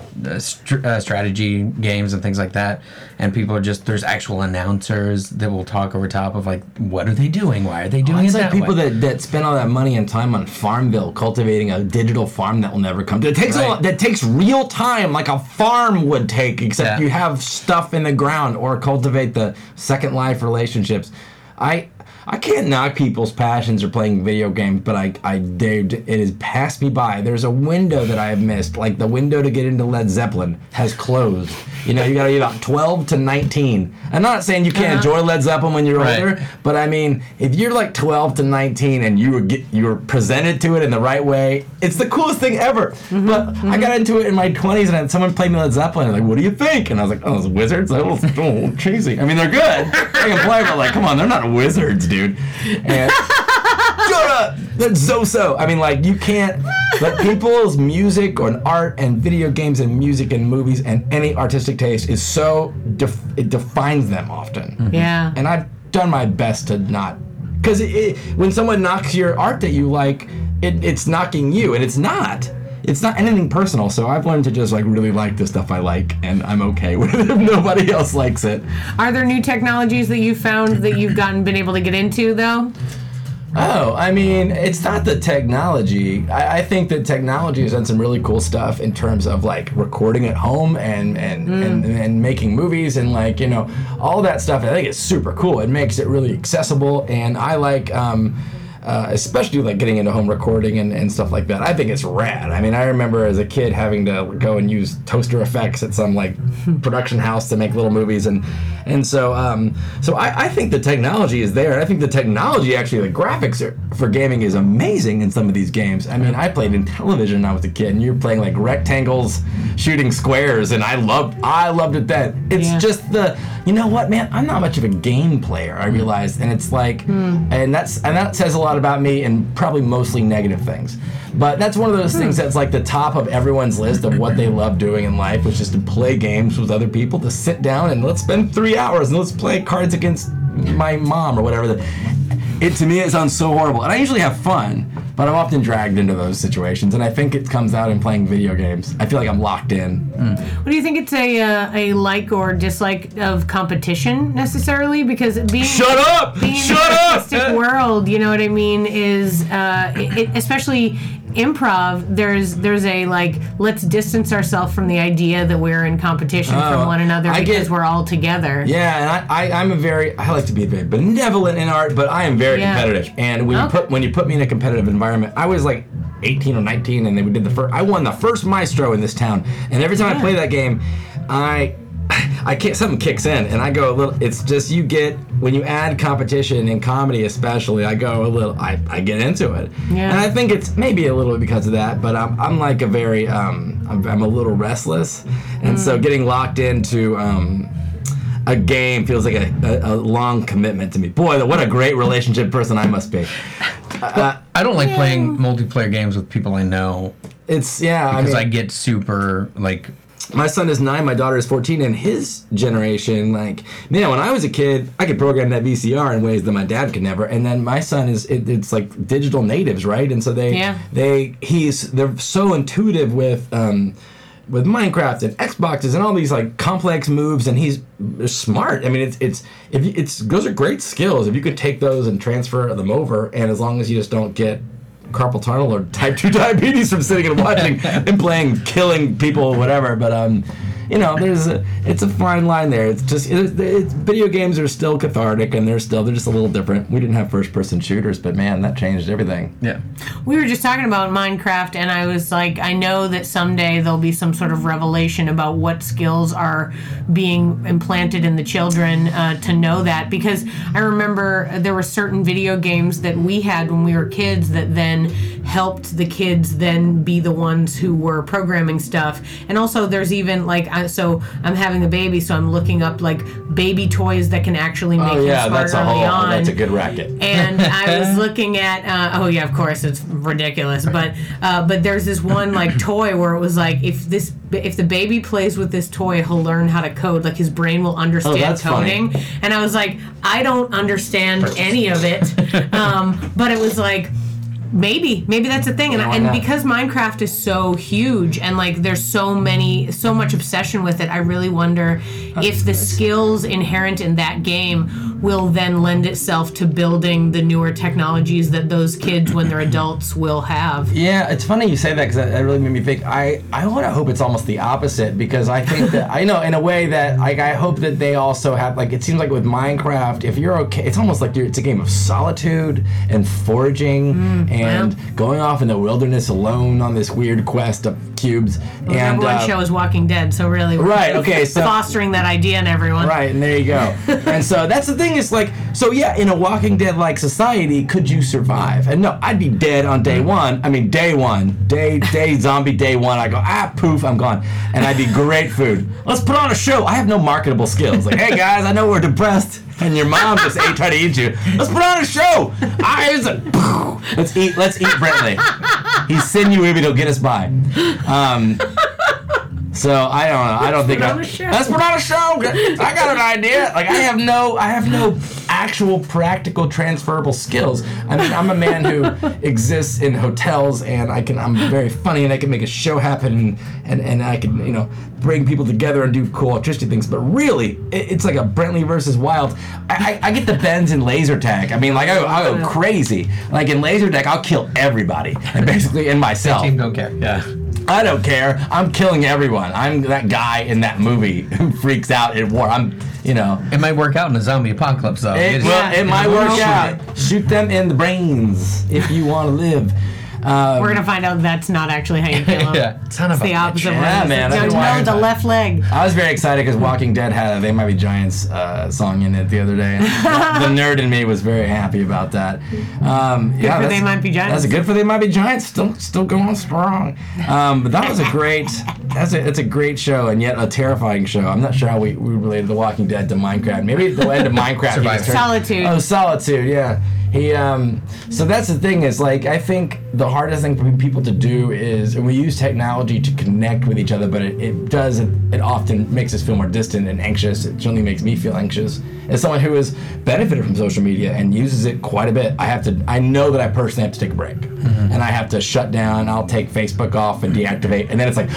strategy games and things like that, and people are there's actual announcers that will talk over top of like, what are they doing? Why are they doing it that way? People that spend all that money and time on Farmville cultivating a digital farm that will never come to. It takes that takes real time, like a farm would take, except you have stuff in the ground or cultivate the Second Life relationships. I can't knock people's passions or playing video games, but it has passed me by. There's a window that I have missed, like the window to get into Led Zeppelin has closed. You know, you got to be about 12 to 19. I'm not saying you can't enjoy Led Zeppelin when you're older, but I mean, if you're like 12 to 19 and you were presented to it in the right way, it's the coolest thing ever. But I got into it in my 20s, and someone played me Led Zeppelin, and like, what do you think? And I was like, oh, those wizards, cheesy. I mean, they're good. I can play, but like, come on, they're not wizards, dude. And shut up! That's so. I mean, like, you can't let people's music or art and video games and music and movies and any artistic taste is so it defines them often. Yeah. And I've done my best to not, because when someone knocks your art that you like, it's knocking you, and it's not anything personal. So I've learned to just like really like the stuff I like, and I'm okay with it if nobody else likes it. Are there new technologies that you've found that you've been able to get into though? Oh, I mean, it's not the technology. I think that technology has done some really cool stuff in terms of like recording at home and making movies and like, you know, all that stuff. I think it's super cool. It makes it really accessible, and I like especially like getting into home recording and stuff like that. I think it's rad. I mean, I remember as a kid having to go and use toaster effects at some like production house to make little movies, and so I think the technology is there. I think the technology, actually, the graphics for gaming is amazing in some of these games. I mean, I played in television when I was a kid, and you're playing like rectangles shooting squares, and I loved it then. It's just you know what, man? I'm not much of a game player, I realized, and it's like, and that says a lot about me, and probably mostly negative things. But that's one of those things that's like the top of everyone's list of what they love doing in life, which is to play games with other people, to sit down and let's spend 3 hours and let's play cards against my mom or whatever. To me, it sounds so horrible, and I usually have fun, but I'm often dragged into those situations, and I think it comes out in playing video games. I feel like I'm locked in. What do you think it's a like or dislike of competition necessarily? Because being in the artistic world, you know what I mean, is especially improv, there's a like, let's distance ourselves from the idea that we're in competition from one another because we're all together. Yeah, and I like to be very benevolent in art, but I am very competitive. And when you put me in a competitive environment, I was like 18 or 19, and then we did I won the first Maestro in this town, and every time I play that game, something kicks in, and I go a little. It's just when you add competition in comedy, especially, I go a little. I get into it, and I think it's maybe a little bit because of that. But I'm like a very I'm a little restless, and so getting locked into a game feels like a long commitment to me. Boy, what a great relationship person I must be. I don't like playing multiplayer games with people I know. Because I get super like. My son is 9, my daughter is 14, and his generation, like, man, when I was a kid, I could program that VCR in ways that my dad could never. And then my son it's like digital natives, right? And so they're so intuitive with Minecraft and Xboxes and all these like complex moves, and he's smart. I mean, those are great skills if you could take those and transfer them over, and as long as you just don't get carpal tunnel or type 2 diabetes from sitting and watching and playing, killing people, whatever. But it's a fine line there. It's just video games are still cathartic, and they're just a little different. We didn't have first person shooters, but man, that changed everything. Yeah. We were just talking about Minecraft, and I was like, I know that someday there'll be some sort of revelation about what skills are being implanted in the children to know that, because I remember there were certain video games that we had when we were kids that then helped the kids then be the ones who were programming stuff. And also there's even so I'm having a baby, so I'm looking up like baby toys that can actually make him smart early on. That's a good racket. And I was looking at of course it's ridiculous, but there's this one like toy where it was like if the baby plays with this toy, he'll learn how to code. Like his brain will understand coding. Funny. And I was like, I don't understand any of it. But it was like, maybe that's a thing. And because Minecraft is so huge and like there's so much obsession with it, I really wonder if the skills inherent in that game will then lend itself to building the newer technologies that those kids, when they're adults, will have. Yeah, it's funny you say that because that really made me think. I want to hope it's almost the opposite, because I think that I know in a way that like I hope that they also have like it seems like with Minecraft, if you're okay, it's almost like it's a game of solitude and foraging and going off in the wilderness alone on this weird quest of cubes. Well, and number one show is Walking Dead, so really right, okay, so fostering that idea in everyone. Right, and there you go. And so that's the thing. Is like, so yeah, in a Walking Dead like society, could you survive? And no, I'd be dead on day one. I mean, day zombie day one. I go, poof, I'm gone, and I'd be great food. Let's put on a show. I have no marketable skills. Like, hey guys, I know we're depressed, and your mom just tried to eat you. Let's put on a show. Let's eat Brentley. He's sinewy, but he'll get us by. So I don't know. I don't think let's put on a show. I got an idea. Like I have no actual practical transferable skills. I mean, I'm a man who exists in hotels, and I'm very funny, and I can make a show happen, and I can bring people together and do cool electricity things. But really, it's like a Brentley versus Wild. I get the bends in laser tag. I mean, like I go crazy. Like in laser tag, I'll kill everybody, and basically in myself. The team don't care. Yeah. I don't care. I'm killing everyone. I'm that guy in that movie who freaks out at war. It might work out in a zombie apocalypse, though. It might work out. Shoot them in the brains if you want to live. We're going to find out that's not actually how you kill them. Yeah. It's the opposite way. Yeah, man. No, the left leg. I was very excited because Walking Dead had a They Might Be Giants song in it the other day. And the nerd in me was very happy about that. Good for They Might Be Giants. That's good for They Might Be Giants. Still going strong. But that was it's a great show, and yet a terrifying show. I'm not sure how we related The Walking Dead to Minecraft. Maybe the end of Minecraft. Solitude. Oh, Solitude, yeah. So that's the thing is, like, I think the hardest thing for people to do is, and we use technology to connect with each other, but it often makes us feel more distant and anxious. It certainly makes me feel anxious. As someone who has benefited from social media and uses it quite a bit, I know that I personally have to take a break. Mm-hmm. And I have to shut down. I'll take Facebook off and deactivate, and then it's like,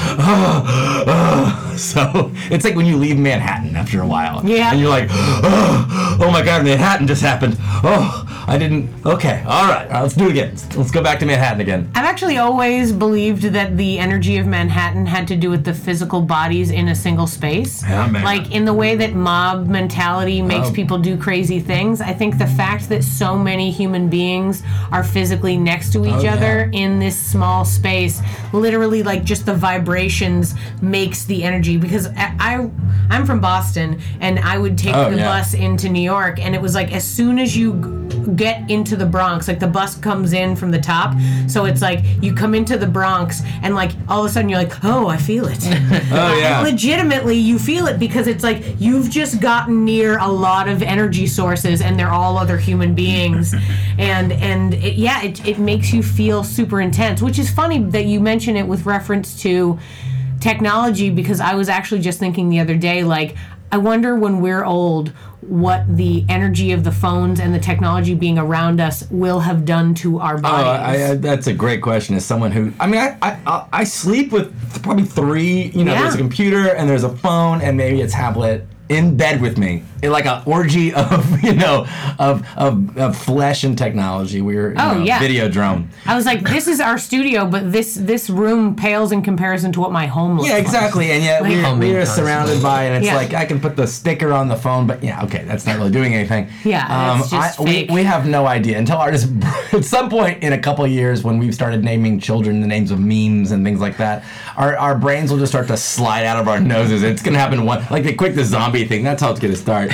So it's like when you leave Manhattan after a while. Yeah. And you're like, oh my God, Manhattan just happened. I didn't. Okay, all right, let's do it again. Let's go back to Manhattan again. I've actually always believed that the energy of Manhattan had to do with the physical bodies in a single space. Yeah, man. Like in the way that mob mentality makes people do crazy things. I think the fact that so many human beings are physically next to each other in this small space, literally like just the vibrations makes the energy. Because I'm from Boston, and I would take the bus into New York, and it was like as soon as you get into the Bronx, like the bus comes in from the top, so it's like you come into the Bronx and like all of a sudden you're like, oh, I feel it. And legitimately you feel it, because it's like you've just gotten near a lot of energy sources, and they're all other human beings, and it makes you feel super intense, which is funny that you mention it with reference to technology, because I was actually just thinking the other day, like, I wonder when we're old what the energy of the phones and the technology being around us will have done to our bodies. That's a great question. As someone who, I sleep with probably three, there's a computer and there's a phone and maybe a tablet in bed with me, like an orgy of of flesh and technology. We were Videodrome. I was like, this is our studio, but this room pales in comparison to what my home looks like. Yeah, exactly. And yet we're surrounded by, and it's like I can put the sticker on the phone, but that's not really doing anything. Yeah, it's just fake. We have no idea until artists at some point in a couple of years when we've started naming children the names of memes and things like that. Our brains will just start to slide out of our noses. It's gonna happen like the zombie thing. That's how it's gonna start.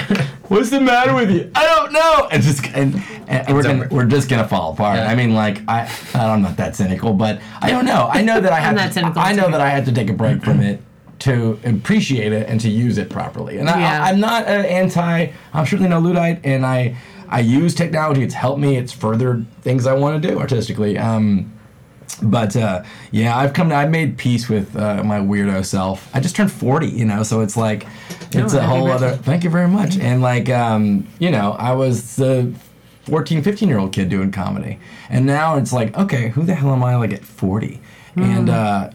what's the matter with you? I don't know. And we're just gonna fall apart. Yeah. I mean, like I'm not that cynical, but I don't know. I know that I have. I know that I had to take a break from it to appreciate it and to use it properly. And I'm not I'm certainly no Luddite, and I use technology. It's helped me. It's furthered things I want to do artistically. I've made peace with my weirdo self. I just turned 40, so it's like, it's a whole other, thank you very much. And like, I was the 14, 15-year-old kid doing comedy. And now it's like, okay, who the hell am I like at 40? And,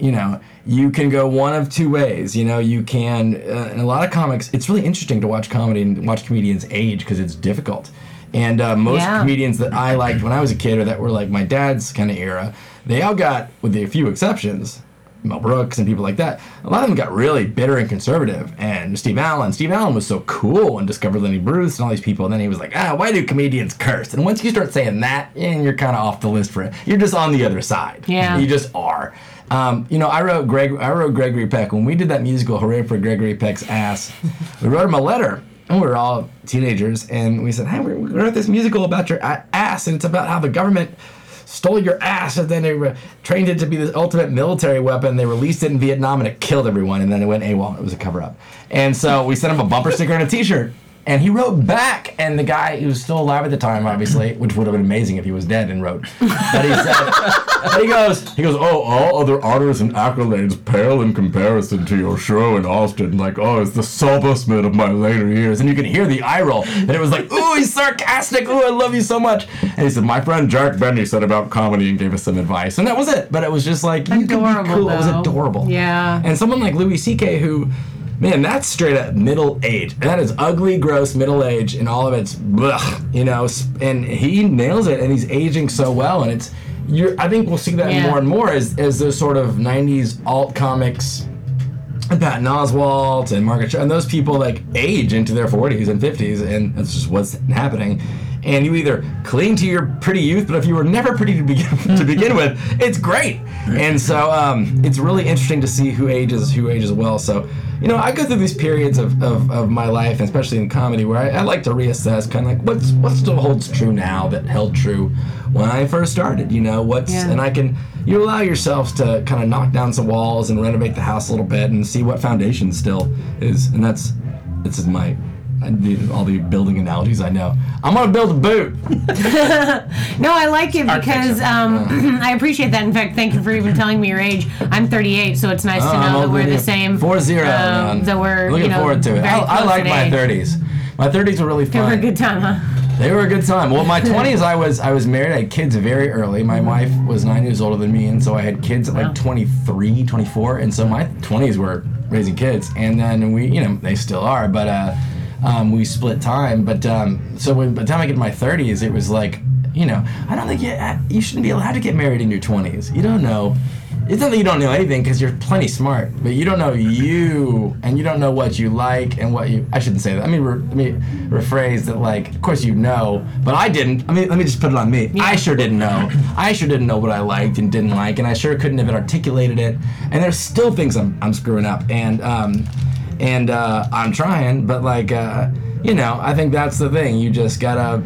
you can go one of two ways. You can, in a lot of comics, it's really interesting to watch comedy and watch comedians age because it's difficult. And most comedians that I liked when I was a kid or that were like my dad's kind of era, they all got, with a few exceptions, Mel Brooks and people like that, a lot of them got really bitter and conservative. And Steve Allen was so cool and discovered Lenny Bruce and all these people. And then he was like, why do comedians curse? And once you start saying that, you're kind of off the list for it. You're just on the other side. Yeah. You just are. I wrote Gregory Peck. When we did that musical, Hooray for Gregory Peck's Ass, we wrote him a letter. And we were all teenagers. And we said, hey, we wrote this musical about your ass. And it's about how the government stole your ass, and then they trained it to be this ultimate military weapon. They released it in Vietnam, and it killed everyone, and then it went AWOL. It was a cover-up. And so we sent him a bumper sticker and a T-shirt. And he wrote back, and the guy, he was still alive at the time, obviously, which would have been amazing if he was dead and wrote. But he said, he goes, all other honors and accolades pale in comparison to your show in Austin. Like, it's the Sobersman of my later years. And you can hear the eye roll. And it was like, ooh, he's sarcastic. Ooh, I love you so much. And he said, my friend Jack Benny said about comedy and gave us some advice. And that was it. But it was just like, you can be cool. Though. It was adorable. Yeah. And someone like Louis C.K. who... Man, that's straight up middle age. That is ugly, gross middle age, and all of it's blech, and he nails it, and he's aging so well, and I think we'll see that more and more as those sort of 90s alt comics, and Patton Oswalt and Margaret and those people like age into their 40s and 50s, and that's just what's happening. And you either cling to your pretty youth, but if you were never pretty to begin with, it's great. And so it's really interesting to see who ages well. So, I go through these periods of my life, and especially in comedy, where I like to reassess kind of like what still holds true now that held true when I first started. And you allow yourselves to kind of knock down some walls and renovate the house a little bit and see what foundation still is. And this is I need all the building analogies I know. I'm going to build a boot. No, I like it because I appreciate that. In fact, thank you for even telling me your age. I'm 38, so it's nice to know that we're the same. 40, man. That we're looking forward to it. I like my 30s. My 30s were really fun. They were a good time, huh? They were a good time. Well, my 20s, I was married. I had kids very early. My wife was 9 years older than me, and so I had kids at like 23, 24. And so my 20s were raising kids. And then we, they still are, but... we split time, but so by the time I get to my 30s, it was like, I don't think you shouldn't be allowed to get married in your 20s. You don't know. It's not that you don't know anything, because you're plenty smart, but you don't know you, and you don't know what you like and what you... I shouldn't say that. Let me rephrase that, like, of course you know, but I didn't. Let me just put it on me. Yeah. I sure didn't know. I sure didn't know what I liked and didn't like, and I sure couldn't have articulated it, and there's still things I'm screwing up, and I'm trying, but like, I think that's the thing. You just gotta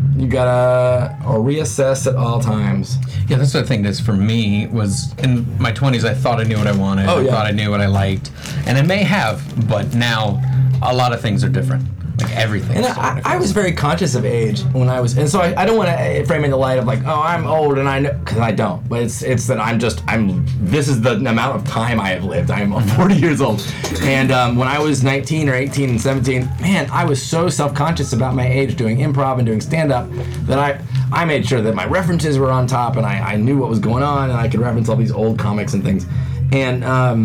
reassess at all times. Yeah, that's the thing. For me was in my 20s. I thought I knew what I wanted. I thought I knew what I liked, and I may have, but now a lot of things are different. Like everything. And I was very conscious of age when I was, and so I don't want to frame it in the light of like, I'm old and I know, because I don't. But it's that this is the amount of time I have lived. I'm 40 years old, and when I was 19 or 18 and 17, man, I was so self-conscious about my age doing improv and doing stand-up that I made sure that my references were on top, and I knew what was going on, and I could reference all these old comics and things, and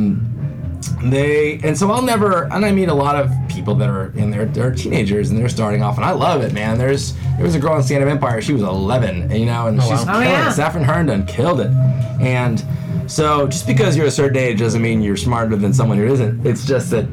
so I'll never, and I meet a lot of people that are in they're teenagers and they're starting off, and I love it, man. There was a girl in Stand Up Empire, she was 11, and she's killing it. Saffron Herndon killed it. And so just because you're a certain age doesn't mean you're smarter than someone who isn't. It's just that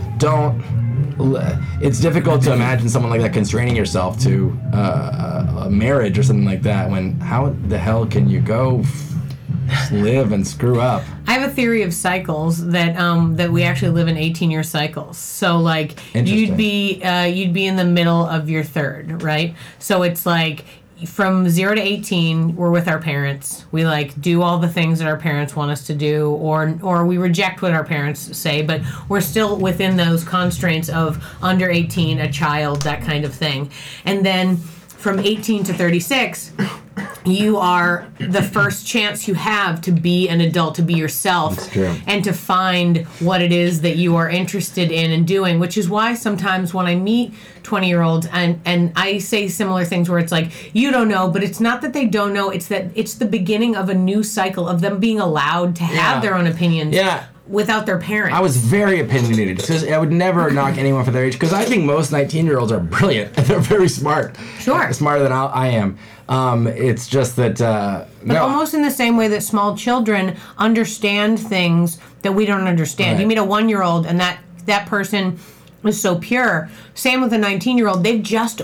it's difficult to imagine someone like that constraining yourself to a marriage or something like that, when how the hell can you go Just live and screw up. I have a theory of cycles that we actually live in 18-year cycles. So like you'd be in the middle of your third, right? So it's like from 0 to 18, we're with our parents. We like do all the things that our parents want us to do, or we reject what our parents say, but we're still within those constraints of under 18, a child, that kind of thing. And then from 18 to 36, you are the first chance you have to be an adult, to be yourself, and to find what it is that you are interested in and doing, which is why sometimes when I meet 20-year-olds and I say similar things where it's like, you don't know, but it's not that they don't know, it's that it's the beginning of a new cycle of them being allowed to have their own opinions. Yeah. Without their parents. I was very opinionated because I would never knock anyone for their age because I think most 19-year-olds are brilliant and they're very smart. Sure. Smarter than I am. It's just that... but almost in the same way that small children understand things that we don't understand. Right. You meet a 1-year-old and that person is so pure. Same with a 19-year-old. They've just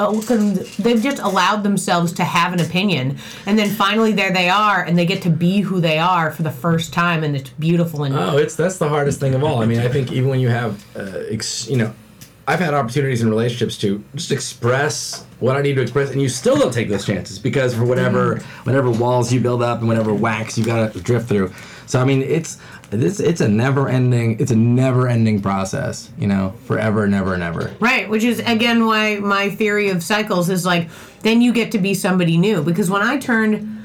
allowed themselves to have an opinion, and then finally there they are, and they get to be who they are for the first time, and it's beautiful. And that's the hardest thing of all. I mean, I think even when you have, I've had opportunities in relationships to just express what I need to express, and you still don't take those chances because for whatever walls you build up and whatever wax you got to drift through. So I mean, it's a never ending process, forever, never, never. Right, which is again why my theory of cycles is like, then you get to be somebody new. Because when I turned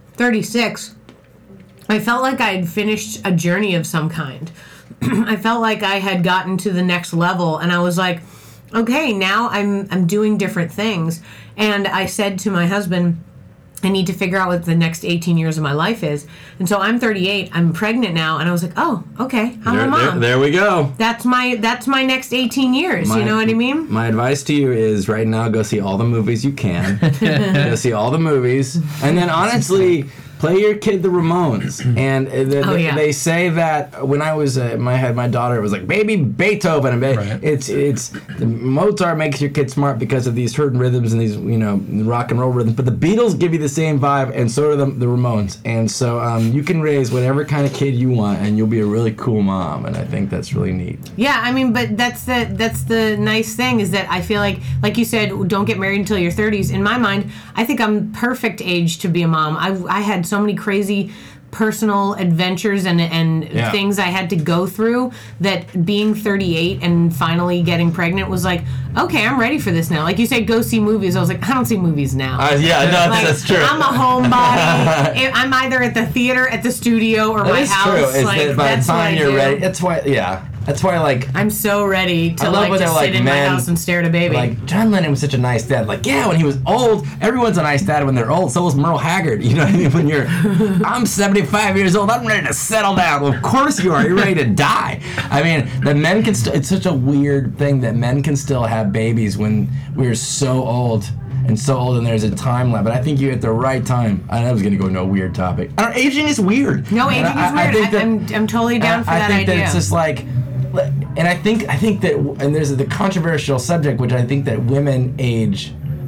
36, I felt like I had finished a journey of some kind. I felt like I had gotten to the next level, and I was like, okay, now I'm doing different things. And I said to my husband, I need to figure out what the next 18 years of my life is. And so I'm 38. I'm pregnant now. And I was like, oh, okay. I'm a mom. There we go. That's my next 18 years. You know what I mean? My advice to you is right now go see all the movies you can. Go see all the movies. And then honestly... play your kid the Ramones, and they say that when I was had my daughter, it was like baby Beethoven, and it's Mozart makes your kid smart because of these certain rhythms and these rock and roll rhythms, but the Beatles give you the same vibe, and so do the Ramones, and so you can raise whatever kind of kid you want, and you'll be a really cool mom, and I think that's really neat. Yeah, I mean, but that's the nice thing is that I feel like you said, don't get married until your 30s. In my mind, I think I'm perfect age to be a mom. I had so many crazy personal adventures and things I had to go through that being 38 and finally getting pregnant was like, okay, I'm ready for this now. Like you said, go see movies. I was like, I don't see movies now. That's true. I'm a homebody. I'm either at the theater, at the studio, or my house. True. Like, by the time you're ready, that's why, like... I'm so ready to, just sit in my house and stare at a baby. Like, John Lennon was such a nice dad. Like, yeah, when he was old, everyone's a nice dad when they're old. So was Merle Haggard. You know what I mean? When you're... I'm 75 years old. I'm ready to settle down. Well, of course you are. You're ready to die. I mean, the men can still... It's such a weird thing that men can still have babies when we're so old. And there's a time limit. But I think you're at the right time. I was going to go into a weird topic. Aging is weird. No, aging is weird. I'm totally down for that idea. I think that it's just like... And I think that, and there's the controversial subject, which I think that women age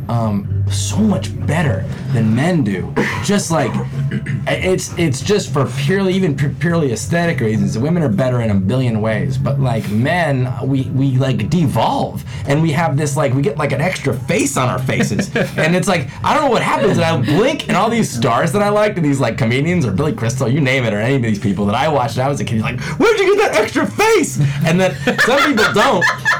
so much better than men do. Just like it's just for purely aesthetic reasons. Women are better in a billion ways, but like men, we like devolve, and we have this like we get like an extra face on our faces, and it's like I don't know what happens, and I blink, and all these stars that I liked, and these like comedians or Billy Crystal, you name it, or any of these people that I watched when I was a kid, like, where'd you get that extra face? And then some people don't.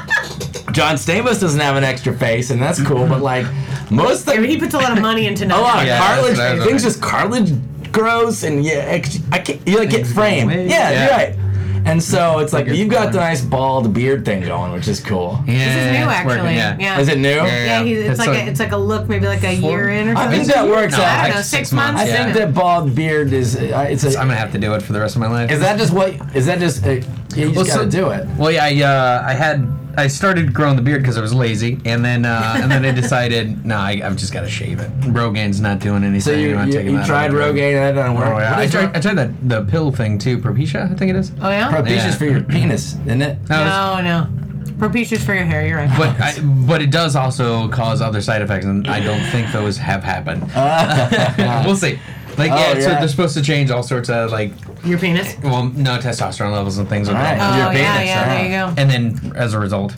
John Stamos doesn't have an extra face, and that's cool, but like most of he puts a lot of money into nothing. A lot of cartilage, things just cartilage grows, and you like get framed. Yeah, you're right. And so it's like you've got the nice bald beard thing going, which is cool. Yeah, this is new actually. Working, yeah. Is it new? Yeah, it's like a look, maybe like a year in or something. I think that works out. I don't know, 6 months. I think that bald beard is. I'm gonna have to do it for the rest of my life. Is that just what? Is that just? You just gotta do it. Well, yeah, I started growing the beard because I was lazy, and then I decided, no, I've just got to shave it. Rogaine's not doing anything. So you tried Rogaine, and that doesn't work. Oh, yeah. I tried the pill thing too, Propecia, I think it is. Oh yeah. Propecia's for your penis, isn't it? No. Propecia's for your hair. You're right. But it does also cause other side effects, and I don't think those have happened. We'll see. Like, so they're supposed to change all sorts of, like... Your penis? Well, no, testosterone levels and things like that. Oh, Your penis, there you go. And then, as a result...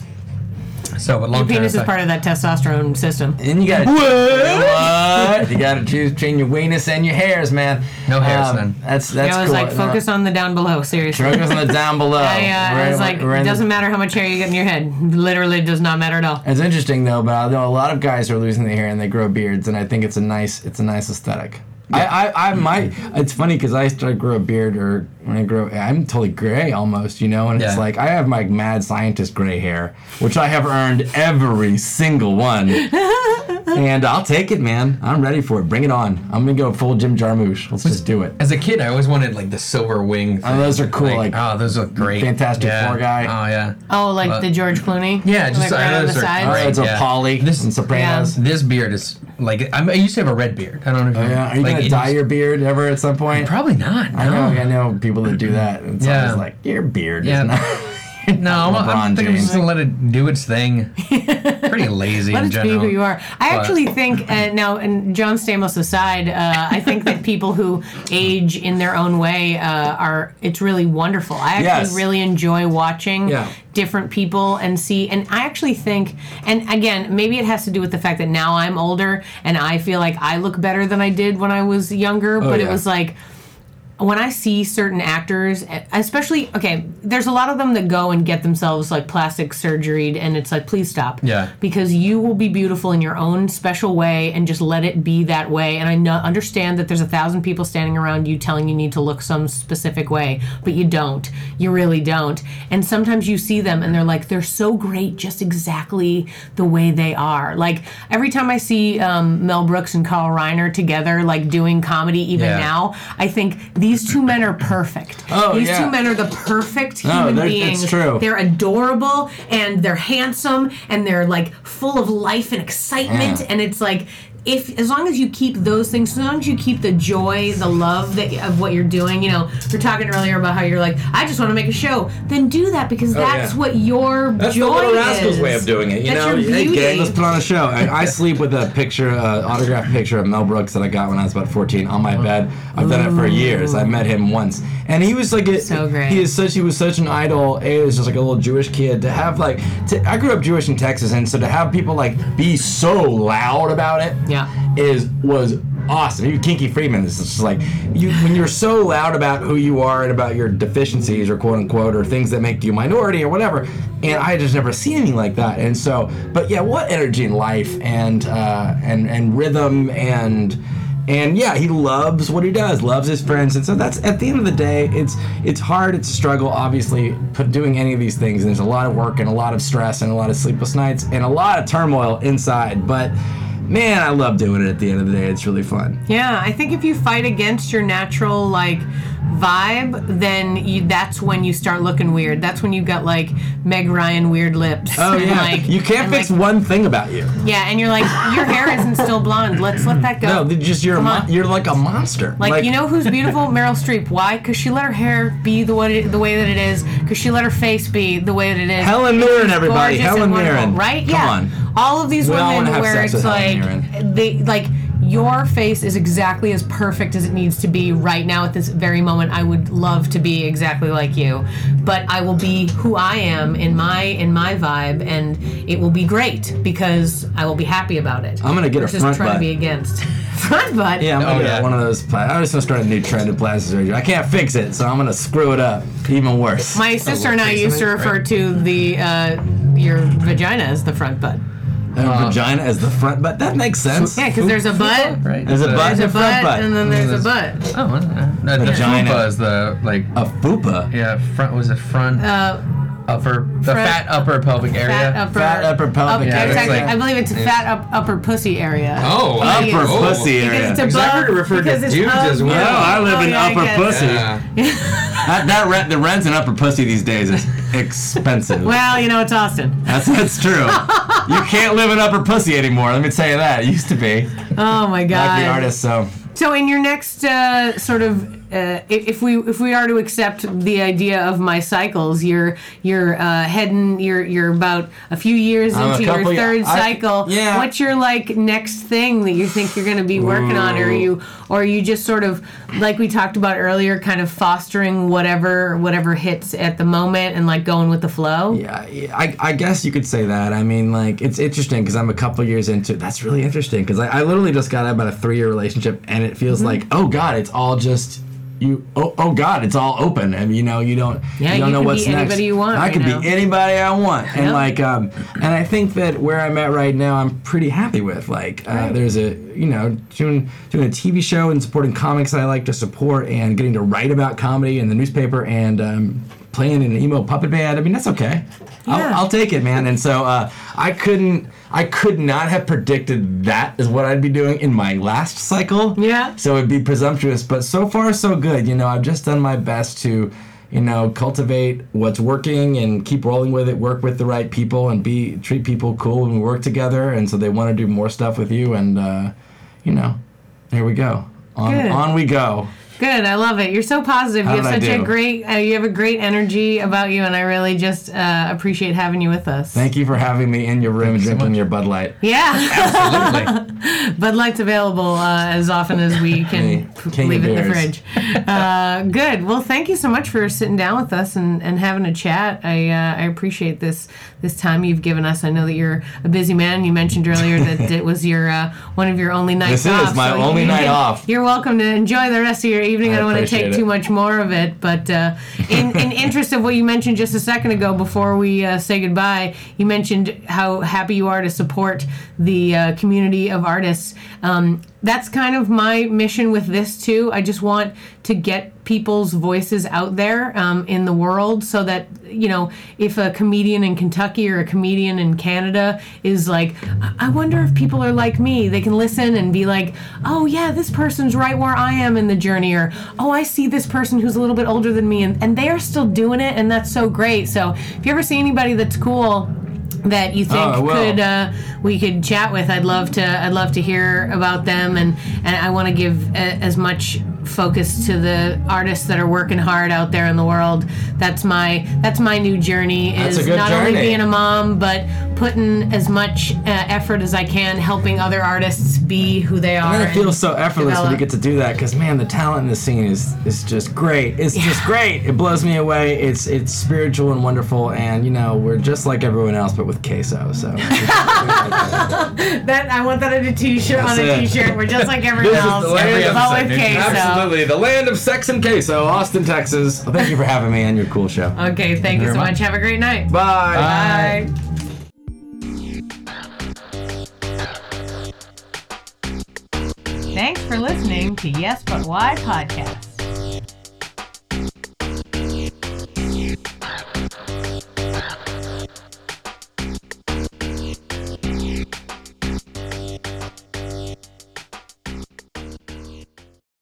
So, but long your penis is part of that testosterone system. And you gotta... What? You gotta choose between your weenus and your hairs, man. No hairs, then. That's I was cool. like, focus on the down below, seriously. Focus on the down below. I was like, it doesn't matter how much hair you get in your head. Literally does not matter at all. It's interesting, though, but I know a lot of guys are losing their hair and they grow beards, and I think it's a nice aesthetic. Yeah. I might. It's funny because I started to grow a beard, or when I grow, I'm totally gray almost, and it's like I have my mad scientist gray hair, which I have earned every single one, and I'll take it, man. I'm ready for it. Bring it on. I'm gonna go full Jim Jarmusch. Let's just do it. As a kid, I always wanted like the silver wing. Oh, those are cool. Like those look great. Fantastic Four guy. Oh yeah. Oh, like the George Clooney. Yeah, just like right on the sides. It's a Polly. This and Sopranos. This beard is like I used to have a red beard. I don't know if Are you gonna dye your beard ever at some point? Probably not. No. I know people that do that. It's always like your beard is not. No, I think I'm just gonna let it do its thing. Pretty lazy Let in it general. be who you are. I actually think now, and John Stamos aside, I think that people who age in their own way it's really wonderful. I actually really enjoy watching different people and I actually think, and again, maybe it has to do with the fact that now I'm older and I feel like I look better than I did when I was younger. But it was like, when I see certain actors, especially, there's a lot of them that go and get themselves like plastic surgery, and it's like, please stop. Yeah. Because you will be beautiful in your own special way, and just let it be that way. And I understand that there's 1,000 people standing around you telling you need to look some specific way, but you don't. You really don't. And sometimes you see them, and they're so great just exactly the way they are. Like, every time I see Mel Brooks and Carl Reiner together, like, doing comedy even now, I think these two men are perfect. These two men are the perfect human beings. It's true. They're adorable, and they're handsome, and they're like full of life and excitement, and it's like, as long as you keep those things, as long as you keep the joy, the love of what you're doing, we're talking earlier about how you're like, I just want to make a show. Then do that, because that's what your that's joy the Little is. Rascals way of doing it. That's your Hey, beauty. gang, let's put on a show. I sleep with a picture, autographed picture of Mel Brooks that I got when I was about 14 on my bed. I've done it for years. I met him once, and he was like so great. He was such an idol. He was just like a little Jewish kid to have I grew up Jewish in Texas, and so to have people be so loud about it. Was awesome. Even Kinky Friedman is just like, when you're so loud about who you are and about your deficiencies, or quote unquote, or things that make you a minority or whatever, and I just never seen anything like that. And so, but yeah, what energy in life, and rhythm, and he loves what he does, loves his friends, and so that's, at the end of the day, it's hard, it's a struggle, obviously, doing any of these things, and there's a lot of work and a lot of stress and a lot of sleepless nights and a lot of turmoil inside, but man, I love doing it. At the end of the day, it's really fun. Yeah, I think if you fight against your natural vibe, then that's when you start looking weird. That's when you got Meg Ryan weird lips. Oh yeah, you can't fix one thing about you. Yeah, and you're like, your hair isn't still blonde. Let's let that go. No, just you're like a monster. You know who's beautiful? Meryl Streep. Why? Because she let her hair be the way that it is. Because she let her face be the way that it is. Helen Mirren, everybody. Helen Mirren. Right? Come on. All of these women where it's like your face is exactly as perfect as it needs to be right now at this very moment. I would love to be exactly like you, but I will be who I am in my vibe, and it will be great because I will be happy about it. I'm gonna get a front trying butt. to be against front butt. Yeah, I'm gonna get one of those. I'm just gonna start a new trend of plastic surgery. I can't fix it, so I'm gonna screw it up even worse. My sister and I used to refer to your vagina as the front butt. Vagina as the front butt. That makes sense. Yeah, because there's a butt. Right. There's a butt and a front butt. And then there's a butt. Oh, no, the Vagina. fupa is the a fupa. Yeah, front was it front? Fat upper pelvic area. Fat upper pelvic area. Exactly. I believe it's a fat upper pussy area. Oh, upper pussy area. Because it's above. Referred to dudes as well. No, I live in upper pussy. Yeah. The rent in upper pussy these days is expensive. Well, it's Austin. That's true. You can't live in upper pussy anymore. Let me tell you that. It used to be. Oh my God. Like the artist, so. So in your next sort of if we are to accept the idea of my cycles, you're about a few years into your third cycle. What's your like next thing that you think you're going to be working on, or are you just sort of like we talked about earlier, kind of fostering whatever hits at the moment and like going with the flow? Yeah, I guess you could say that. I mean, like, it's interesting because I'm a couple years into it. That's really interesting because I literally just got out about a 3-year relationship, and it feels like, oh God, it's all just you. Oh God, it's all open, and you don't know what's next. You can be anybody you want. I can be anybody I want, and like, and I think that where I'm at right now, I'm pretty happy with. Like, there's a doing a TV show and supporting comics that I like to support, and getting to write about comedy in the newspaper, and playing in an emo puppet band. I mean, that's okay. Yeah. I'll take it, man. And so I could not have predicted that is what I'd be doing in my last cycle. Yeah. So it'd be presumptuous, but so far so good. I've just done my best to, cultivate what's working and keep rolling with it, work with the right people, and treat people cool when we work together. And so they want to do more stuff with you. And, there we go. On we go. Good, I love it. You're so positive. You have such a great, you have a great energy about you, and I really just appreciate having you with us. Thank you for having me in your room and drinking your Bud Light. Yeah, absolutely. Bud Light's available as often as we can leave it in the fridge. Good. Well, thank you so much for sitting down with us and having a chat. I appreciate this time you've given us. I know that you're a busy man. You mentioned earlier that it was your one of your only nights off. This is my only night off. You're welcome to enjoy the rest of your evening. I don't want to take too much more of it, but in interest of what you mentioned just a second ago before we say goodbye, you mentioned how happy you are to support the community of artists. That's kind of my mission with this too. I just want to get people's voices out there in the world, so that if a comedian in Kentucky or a comedian in Canada is like, I wonder if people are like me, they can listen and be like, oh yeah, this person's right where I am in the journey, or oh, I see this person who's a little bit older than me, and they are still doing it, and that's so great. So if you ever see anybody that's cool that you think we could chat with, I'd love to hear about them, and I want to give as much focus to the artists that are working hard out there in the world. That's my new journey, is not only being a mom, but putting as much effort as I can helping other artists be who they are. And it feels so effortless when you get to do that, because man, the talent in the scene is just great. It's just great. It blows me away. It's spiritual and wonderful, and we're just like everyone else, but with queso. So that I want that on a t-shirt. We're just like everyone else, but with queso. Absolutely, the land of sex and queso, Austin, Texas. Well, thank you for having me on your cool show. Okay, thank you so much. Have a great night. Bye. Bye. Thanks for listening to Yes But Why podcast.